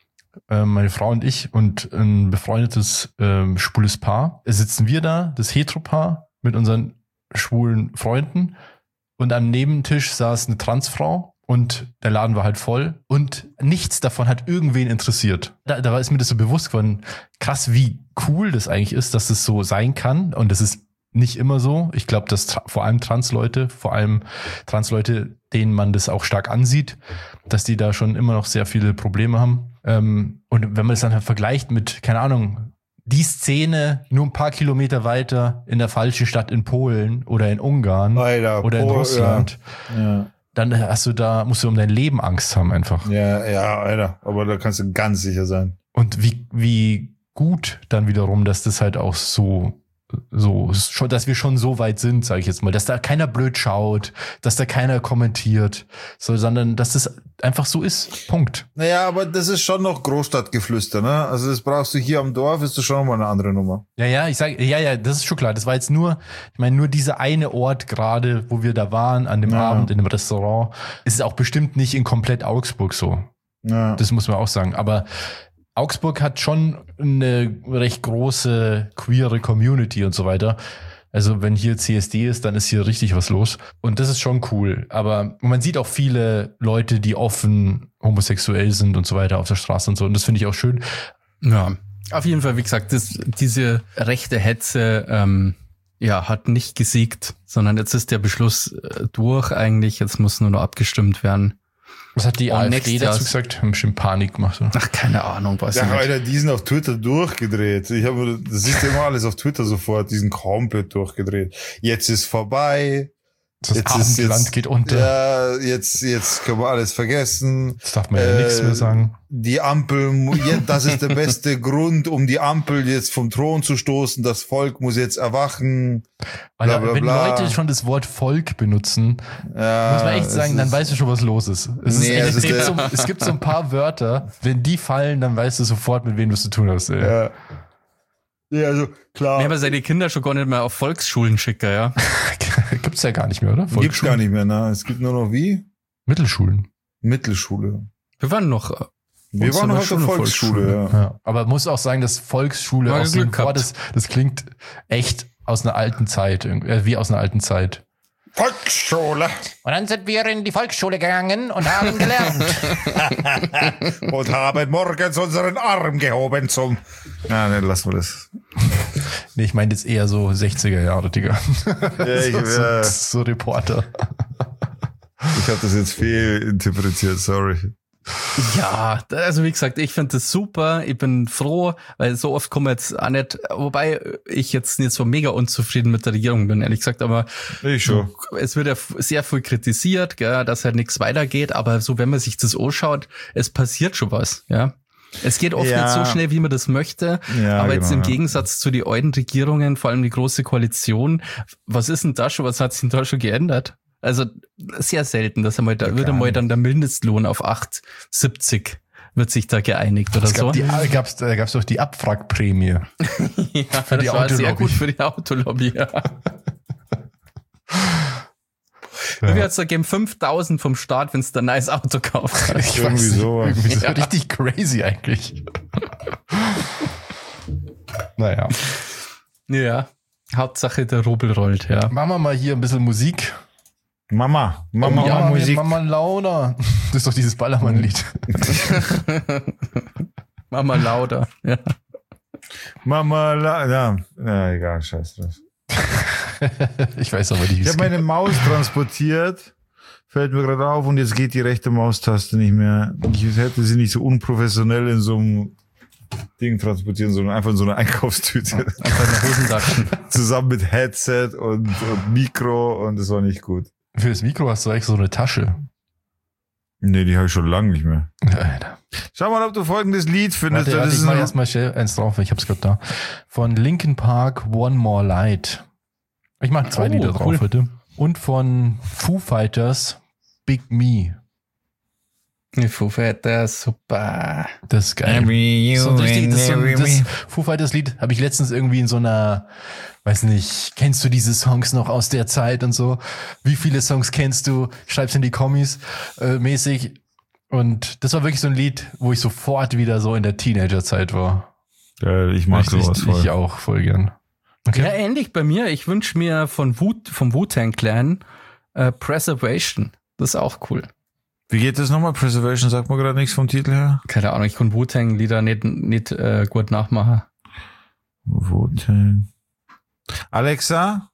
A: äh, meine Frau und ich und ein befreundetes ähm, schwules Paar. Da sitzen wir da, das Heteropaar mit unseren schwulen Freunden und am Nebentisch saß eine Transfrau. Und der Laden war halt voll und nichts davon hat irgendwen interessiert. Da, da ist mir das so bewusst geworden, krass, wie cool das eigentlich ist, dass es so sein kann. Und das ist nicht immer so. Ich glaube, dass tra- vor allem Transleute, vor allem Transleute, denen man das auch stark ansieht, dass die da schon immer noch sehr viele Probleme haben. Ähm, und wenn man das dann halt vergleicht mit, keine Ahnung, die Szene nur ein paar Kilometer weiter in der falschen Stadt in Polen oder in Ungarn
B: Alter,
A: oder in
B: Pol-
A: Russland,
B: Ja.
A: dann hast du da, musst du um dein Leben Angst haben einfach.
B: Ja, ja, Alter. Aber da kannst du ganz sicher sein.
A: Und wie, wie gut dann wiederum, dass das halt auch so, so, schon, dass wir schon so weit sind, sage ich jetzt mal, dass da keiner blöd schaut, dass da keiner kommentiert, so, sondern dass das einfach so ist. Punkt.
B: Naja, aber das ist schon noch Großstadtgeflüster, ne? Also das brauchst du hier am Dorf, ist das schon mal eine andere Nummer.
A: Ja, ja, ich sage, ja, ja, das ist schon klar. Das war jetzt nur, ich meine, nur dieser eine Ort gerade, wo wir da waren, an dem
B: Ja.
A: Abend in dem Restaurant, ist auch bestimmt nicht in komplett Augsburg so.
B: Ja.
A: Das muss man auch sagen. Aber Augsburg hat schon eine recht große queere Community und so weiter. Also wenn hier C S D ist, dann ist hier richtig was los. Und das ist schon cool. Aber man sieht auch viele Leute, die offen homosexuell sind und so weiter auf der Straße und so. Und das finde ich auch schön.
C: Ja, auf jeden Fall, wie gesagt, das, diese rechte Hetze ähm, ja, hat nicht gesiegt, sondern jetzt ist der Beschluss äh, durch eigentlich. Jetzt muss nur noch abgestimmt werden.
A: Was hat die
C: Und
A: AfD
C: nächstes
A: dazu
C: Jahr-
A: gesagt? Haben bestimmt Panik gemacht. Oder?
C: Ach, keine Ahnung, weiß
B: Ja,
C: ich nicht.
B: Alter, die sind auf Twitter durchgedreht. Ich habe, das ist ja immer alles auf Twitter sofort, die sind komplett durchgedreht. Jetzt ist vorbei.
A: Das
B: Jetzt ist
A: Abendland
B: jetzt,
A: geht unter.
B: Ja, jetzt, jetzt können wir alles vergessen.
A: Das darf man ja
B: Äh,
A: nichts mehr sagen.
B: Die Ampel, mu- ja, das ist der beste Grund, um die Ampel jetzt vom Thron zu stoßen. Das Volk muss jetzt erwachen.
A: Alter,
B: bla, bla,
A: wenn
B: bla.
A: Leute schon das Wort Volk benutzen,
B: Ja,
A: muss man echt
B: es
A: sagen, dann
B: ist-
A: weißt du schon, was los ist. Es,
B: Nee,
A: ist,
B: es
A: es,
B: ist
A: gibt
B: der-
A: so, es gibt so ein paar Wörter, wenn die fallen, dann weißt du sofort, mit wem du es zu tun hast. Ey.
B: Ja. Ja, also klar.
C: Wir haben ja seine Kinder schon gar nicht mehr auf Volksschulen schicken, ja.
A: Gibt's ja gar nicht mehr, oder?
B: Gibt's
A: Volksschulen?
B: gar nicht mehr, ne? Es gibt nur noch wie?
A: Mittelschulen.
B: Mittelschule.
C: Wir waren noch, äh,
B: Wir
C: Uns
B: waren
C: aber
B: noch auf der
C: schon eine
B: Volksschule,
C: Volksschule.
B: ja.
A: Ja. Aber muss auch sagen, dass Volksschule
C: Mal
A: aus dem
C: Glück
A: Wort,
C: gehabt.
A: das, das klingt echt aus einer alten Zeit, irgendwie, äh, wie aus einer alten Zeit.
B: Volksschule.
A: Und dann sind wir in die Volksschule gegangen und haben gelernt.
B: Und haben morgens unseren Arm gehoben zum. Ja, ne, lassen wir das.
A: Nee, ich meine jetzt eher so sechziger Jahre, Digga.
B: Ja, ich,
A: so,
B: äh,
A: so, so Reporter.
B: ich habe das jetzt fehlinterpretiert, sorry.
C: ja, also wie gesagt, ich finde das super. Ich bin froh, weil so oft kommen wir jetzt auch nicht, wobei ich jetzt nicht so mega unzufrieden mit der Regierung bin, ehrlich gesagt, aber
B: Ich schon.
C: es wird ja sehr viel kritisiert, gell, dass halt nichts weitergeht, aber so, wenn man sich das anschaut, es passiert schon was, ja. Es geht oft
B: Ja.
C: nicht so schnell, wie man das möchte,
B: Ja,
C: aber jetzt
B: genau,
C: im
B: ja.
C: Gegensatz zu den alten Regierungen, vor allem die Große Koalition, was ist denn da schon, was hat sich denn da schon geändert? Also sehr selten, dass einmal, da
B: Ja,
C: wird
B: gar
C: einmal
B: nicht.
C: dann der Mindestlohn auf acht siebzig wird sich da geeinigt oder
A: Es gab
C: so.
A: die, gab's, da gab es doch die Abwrackprämie.
C: Ja,
A: für die
C: das war sehr
A: Autolobby.
C: gut für die Autolobby, ja. Wie hat's da gegeben? fünftausend vom Staat, wenn es da ein nice Auto kauft.
A: Ich
B: Irgendwie
A: weiß nicht,
B: sowas.
A: irgendwie so
C: Ja.
A: richtig crazy eigentlich. Naja.
C: Ja, Hauptsache der Rubel rollt, ja.
A: Machen wir mal hier ein bisschen Musik.
B: Mama, Mama,
A: Oh, ja,
B: Mama, Musik.
A: Mama Lauda. Das ist doch dieses Ballermann-Lied.
C: Mama lauter. Ja.
B: Mama, la, ja, ja, egal, scheiß drauf.
A: Ich weiß aber nicht, wie
B: Ich
A: es
B: habe meine Maus transportiert, fällt mir gerade auf, und jetzt geht die rechte Maustaste nicht mehr. Ich hätte sie nicht so unprofessionell in so einem Ding transportieren, sondern einfach in so einer Einkaufstüte.
C: Einfach eine Hosentaschen.
B: Zusammen mit Headset und, und Mikro, und das war nicht gut.
A: Für das Mikro hast du eigentlich so eine Tasche.
B: Nee, die habe ich schon lange nicht mehr.
A: Alter.
B: Schau mal, ob du folgendes Lied findest.
A: Warte, warte,
B: das
A: ich
B: ist
A: mach
B: ein-
A: erstmal schnell eins drauf, ich hab's gerade da. Von Linkin Park, One More Light. Ich mag zwei
C: Oh,
A: Lieder drauf
C: cool.
A: heute. Und von Foo Fighters, Big Me.
C: Die Foo Fighters, super.
A: Das ist geil.
B: Every
A: So
B: you
A: ein richtig, das, ist so
B: and
A: ein,
B: every
A: das
B: me.
A: Foo Fighters Lied habe ich letztens irgendwie in so einer, weiß nicht, kennst du diese Songs noch aus der Zeit und so? Wie viele Songs kennst du? Schreib's in die Kommis äh, mäßig. Und das war wirklich so ein Lied, wo ich sofort wieder so in der Teenagerzeit war.
B: Ja, ich mag
A: ich,
B: sowas
A: ich,
B: voll.
A: ich auch voll gern. Okay.
C: Ja, ähnlich bei mir. Ich wünsche mir von Wu, vom Wu-Tang Clan äh, Preservation. Das ist auch cool.
B: Wie geht das nochmal? Preservation sagt mir gerade nichts vom Titel her.
C: Keine Ahnung, ich kann Wu-Tang-Lieder nicht, nicht äh, gut nachmachen.
B: Wu-Tang. Alexa,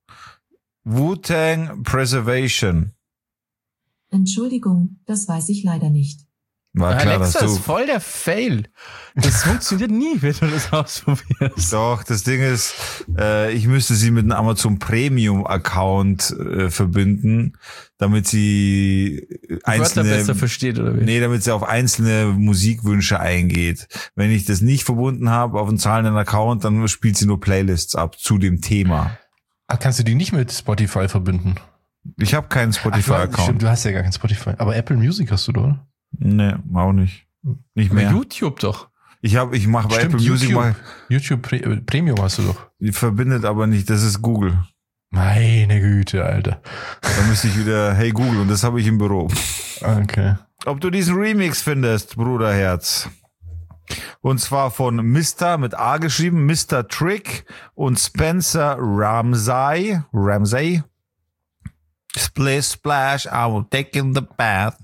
B: Wu-Tang Preservation.
D: Entschuldigung, das weiß ich leider nicht.
B: War klar,
C: Alexa
B: dass
C: ist
B: du...
C: voll der Fail. Das funktioniert nie, wenn du das ausprobierst.
B: Doch, das Ding ist, äh, ich müsste sie mit einem Amazon Premium Account äh, verbinden, damit sie
C: Wörter
B: einzelne,
C: besser versteht, oder wie?
B: nee, damit sie auf einzelne Musikwünsche eingeht. Wenn ich das nicht verbunden habe auf einen zahlenden Account, dann spielt sie nur Playlists ab zu dem Thema.
A: Ah, kannst du die nicht mit Spotify verbinden?
B: Ich habe keinen
A: Ach, du, stimmt,
B: Spotify-Account.
A: du hast ja gar kein Spotify. Aber Apple Music hast du doch, oder?
B: Nee, auch nicht. Nicht
C: Bei
B: mehr.
C: YouTube doch.
B: Ich habe, ich mache bei
A: Stimmt,
B: Apple Music
A: YouTube,
B: mal,
A: YouTube Pre äh, Premium hast du doch.
B: die verbindet aber nicht, das ist Google.
A: Meine Güte, Alter.
B: Da müsste ich wieder, hey Google, und das habe ich im Büro.
A: Okay.
B: Ob du diesen Remix findest, Bruderherz. Und zwar von Mister mit A geschrieben, Mister Trick und Spencer Ramsey. Ramsey. Splish Splash, I will take in the bath.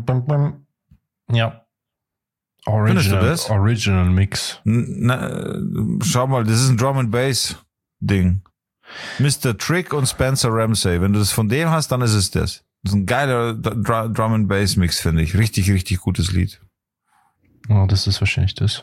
A: Ja.
B: Findest du
A: Original,
B: das?
A: Original Mix.
B: N- Na, schau mal, das ist ein Drum and Bass Ding. Mister Trick und Spencer Ramsey. Wenn du das von dem hast, dann ist es das. Das ist ein geiler Dr- Drum and Bass Mix, finde ich. Richtig, richtig gutes Lied.
A: Oh, das ist wahrscheinlich das.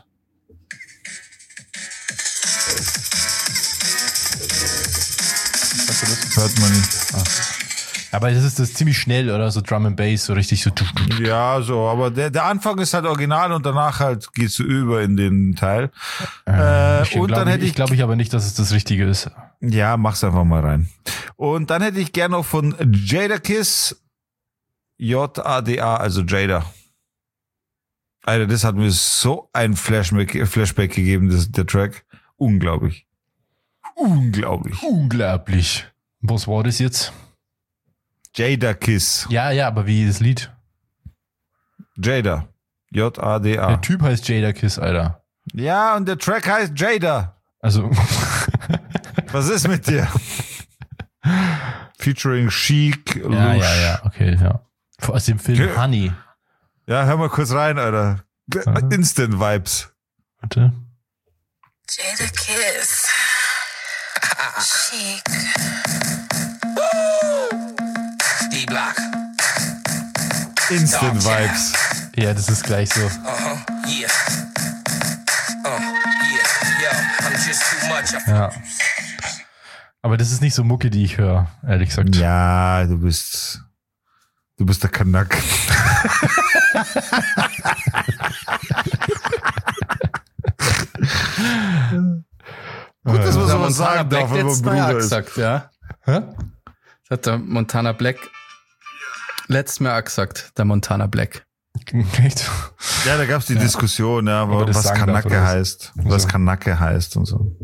A: Weißt du das?
B: Hört man nicht.
A: Aber das ist das ziemlich schnell, oder? So Drum and Bass, so richtig so.
B: Ja, so, aber der, der Anfang ist halt original und danach halt geht's so über in den Teil. Äh,
A: ich
B: und
A: glaub,
B: dann hätte
A: ich
B: ich,
A: glaube ich aber nicht, dass es das Richtige ist.
B: ja, mach's einfach mal rein. Und dann hätte ich gerne noch von Jada Kiss, J A D A, also Jada. Alter, das hat mir so ein Flashback, Flashback gegeben, das, der Track. Unglaublich. Unglaublich.
A: Unglaublich. Was war das jetzt?
B: Jada Kiss.
A: Ja, ja, aber wie das Lied?
B: Jada. J A D A.
A: Der Typ heißt Jada Kiss, Alter.
B: Ja, und der Track heißt Jada.
A: Also.
B: Was ist mit dir? Featuring Chic, Lush.
A: ja, ja, ja, okay, ja. Aus dem Film
B: Okay.
A: Honey.
B: Ja, hör mal kurz rein, Alter.
A: Mhm.
B: Instant Vibes.
A: Warte.
E: Jada Kiss. Chic. D-Block.
B: Instant Vibes.
A: Ja, das ist gleich so.
E: Uh-huh. Yeah. Uh, yeah. Yo, I'm just too much. I
A: Ja. Aber das ist nicht so Mucke, die ich höre, ehrlich gesagt.
B: Ja, du bist, du bist der Kanak. Gut, dass man
C: Der
B: sowas
C: Montana
B: sagen
C: Black
B: darf, wenn man
C: letztes Mal ja
B: Bruder ist.
C: gesagt, ja.
A: Hä?
C: Das hat der Montana Black letztes Mal auch gesagt, der Montana Black.
A: Echt?
B: Ja, da gab's die ja. Diskussion, ja,
A: aber
B: was Kanake darf, heißt. Was so. Kanake heißt und so.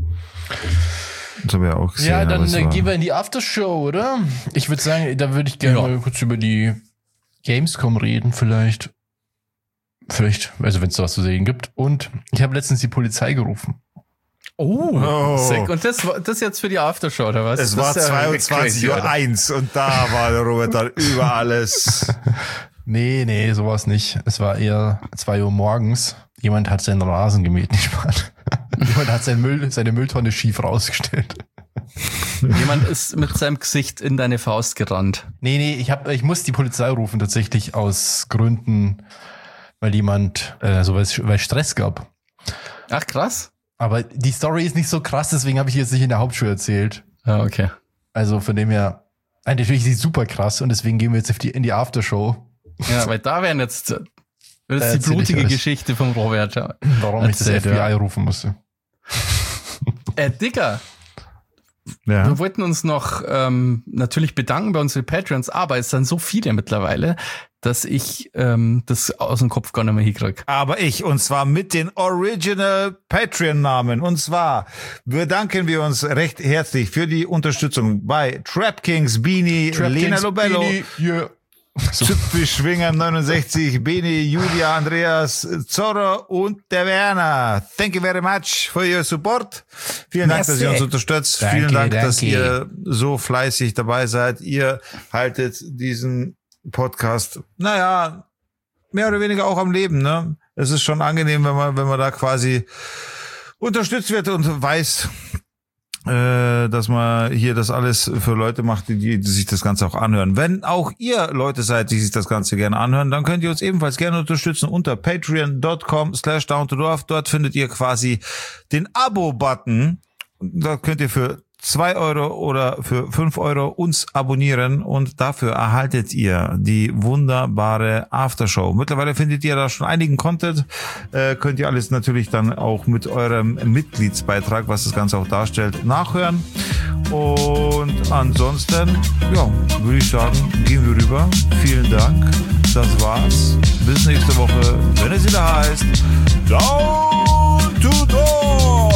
B: Das haben wir auch gesehen.
A: Ja, dann äh, gehen wir in die Aftershow, oder? Ich würde sagen, da würde ich gerne ja. mal kurz über die Gamescom reden, vielleicht. Vielleicht, also wenn es da was zu sehen gibt. Und ich habe letztens die Polizei gerufen.
C: Oh, oh. Sick. Und das das jetzt für die Aftershow, oder was?
B: Es war zweiundzwanzig Uhr eins und da war der Robert dann über alles.
A: Nee, nee, sowas nicht. Es war eher zwei Uhr morgens. Jemand hat seinen Rasen gemäht, nicht wahr? Jemand hat sein Müll, seine Mülltonne schief rausgestellt.
C: Jemand ist mit seinem Gesicht in deine Faust gerannt.
A: Nee, nee, ich hab, ich muss die Polizei rufen, tatsächlich aus Gründen, weil jemand, äh, so weil es Stress gab.
C: Ach, krass.
A: Aber die Story ist nicht so krass, deswegen habe ich jetzt nicht in der Hauptschule erzählt.
C: Ah, okay.
A: Also von dem her, natürlich ist sie super krass und deswegen gehen wir jetzt auf die, in die Aftershow.
C: Ja, weil da wären jetzt, das ist die blutige Geschichte vom Robert.
A: Warum ich das F B I ja. rufen musste.
C: Äh, Dicker.
B: Ja.
C: Wir wollten uns noch ähm, natürlich bedanken bei unseren Patreons, aber es sind so viele mittlerweile, dass ich ähm, das aus dem Kopf gar nicht mehr hinkriege.
B: Aber ich, und zwar mit den Original Patreon-Namen. Und zwar bedanken wir uns recht herzlich für die Unterstützung bei Trap Kings, Beanie,
A: Trap
B: Lena
A: Kings,
B: Lobello,
A: Beanie, yeah.
B: So. Züpfischwinger neunundsechzig, Beni, Julia, Andreas, Zorro und der Werner. Thank you very much for your support. Vielen Dank,
C: Merci.
B: dass ihr uns unterstützt.
A: Danke,
B: Vielen Dank,
A: danke.
B: dass ihr so fleißig dabei seid. Ihr haltet diesen Podcast, naja, mehr oder weniger auch am Leben, ne? Es ist schon angenehm, wenn man, wenn man da quasi unterstützt wird und weiß, äh, dass man hier das alles für Leute macht, die, die sich das Ganze auch anhören. Wenn auch ihr Leute seid, die sich das Ganze gerne anhören, dann könnt ihr uns ebenfalls gerne unterstützen unter patreon.com slash down to dorf. Dort findet ihr quasi den Abo-Button. Da könnt ihr für zwei Euro oder für fünf Euro uns abonnieren und dafür erhaltet ihr die wunderbare Aftershow. Mittlerweile findet ihr da schon einigen Content, äh, könnt ihr alles natürlich dann auch mit eurem Mitgliedsbeitrag, was das Ganze auch darstellt, nachhören. Und ansonsten, ja, würde ich sagen, gehen wir rüber. Vielen Dank, das war's. Bis nächste Woche, wenn es wieder heißt Down to Door.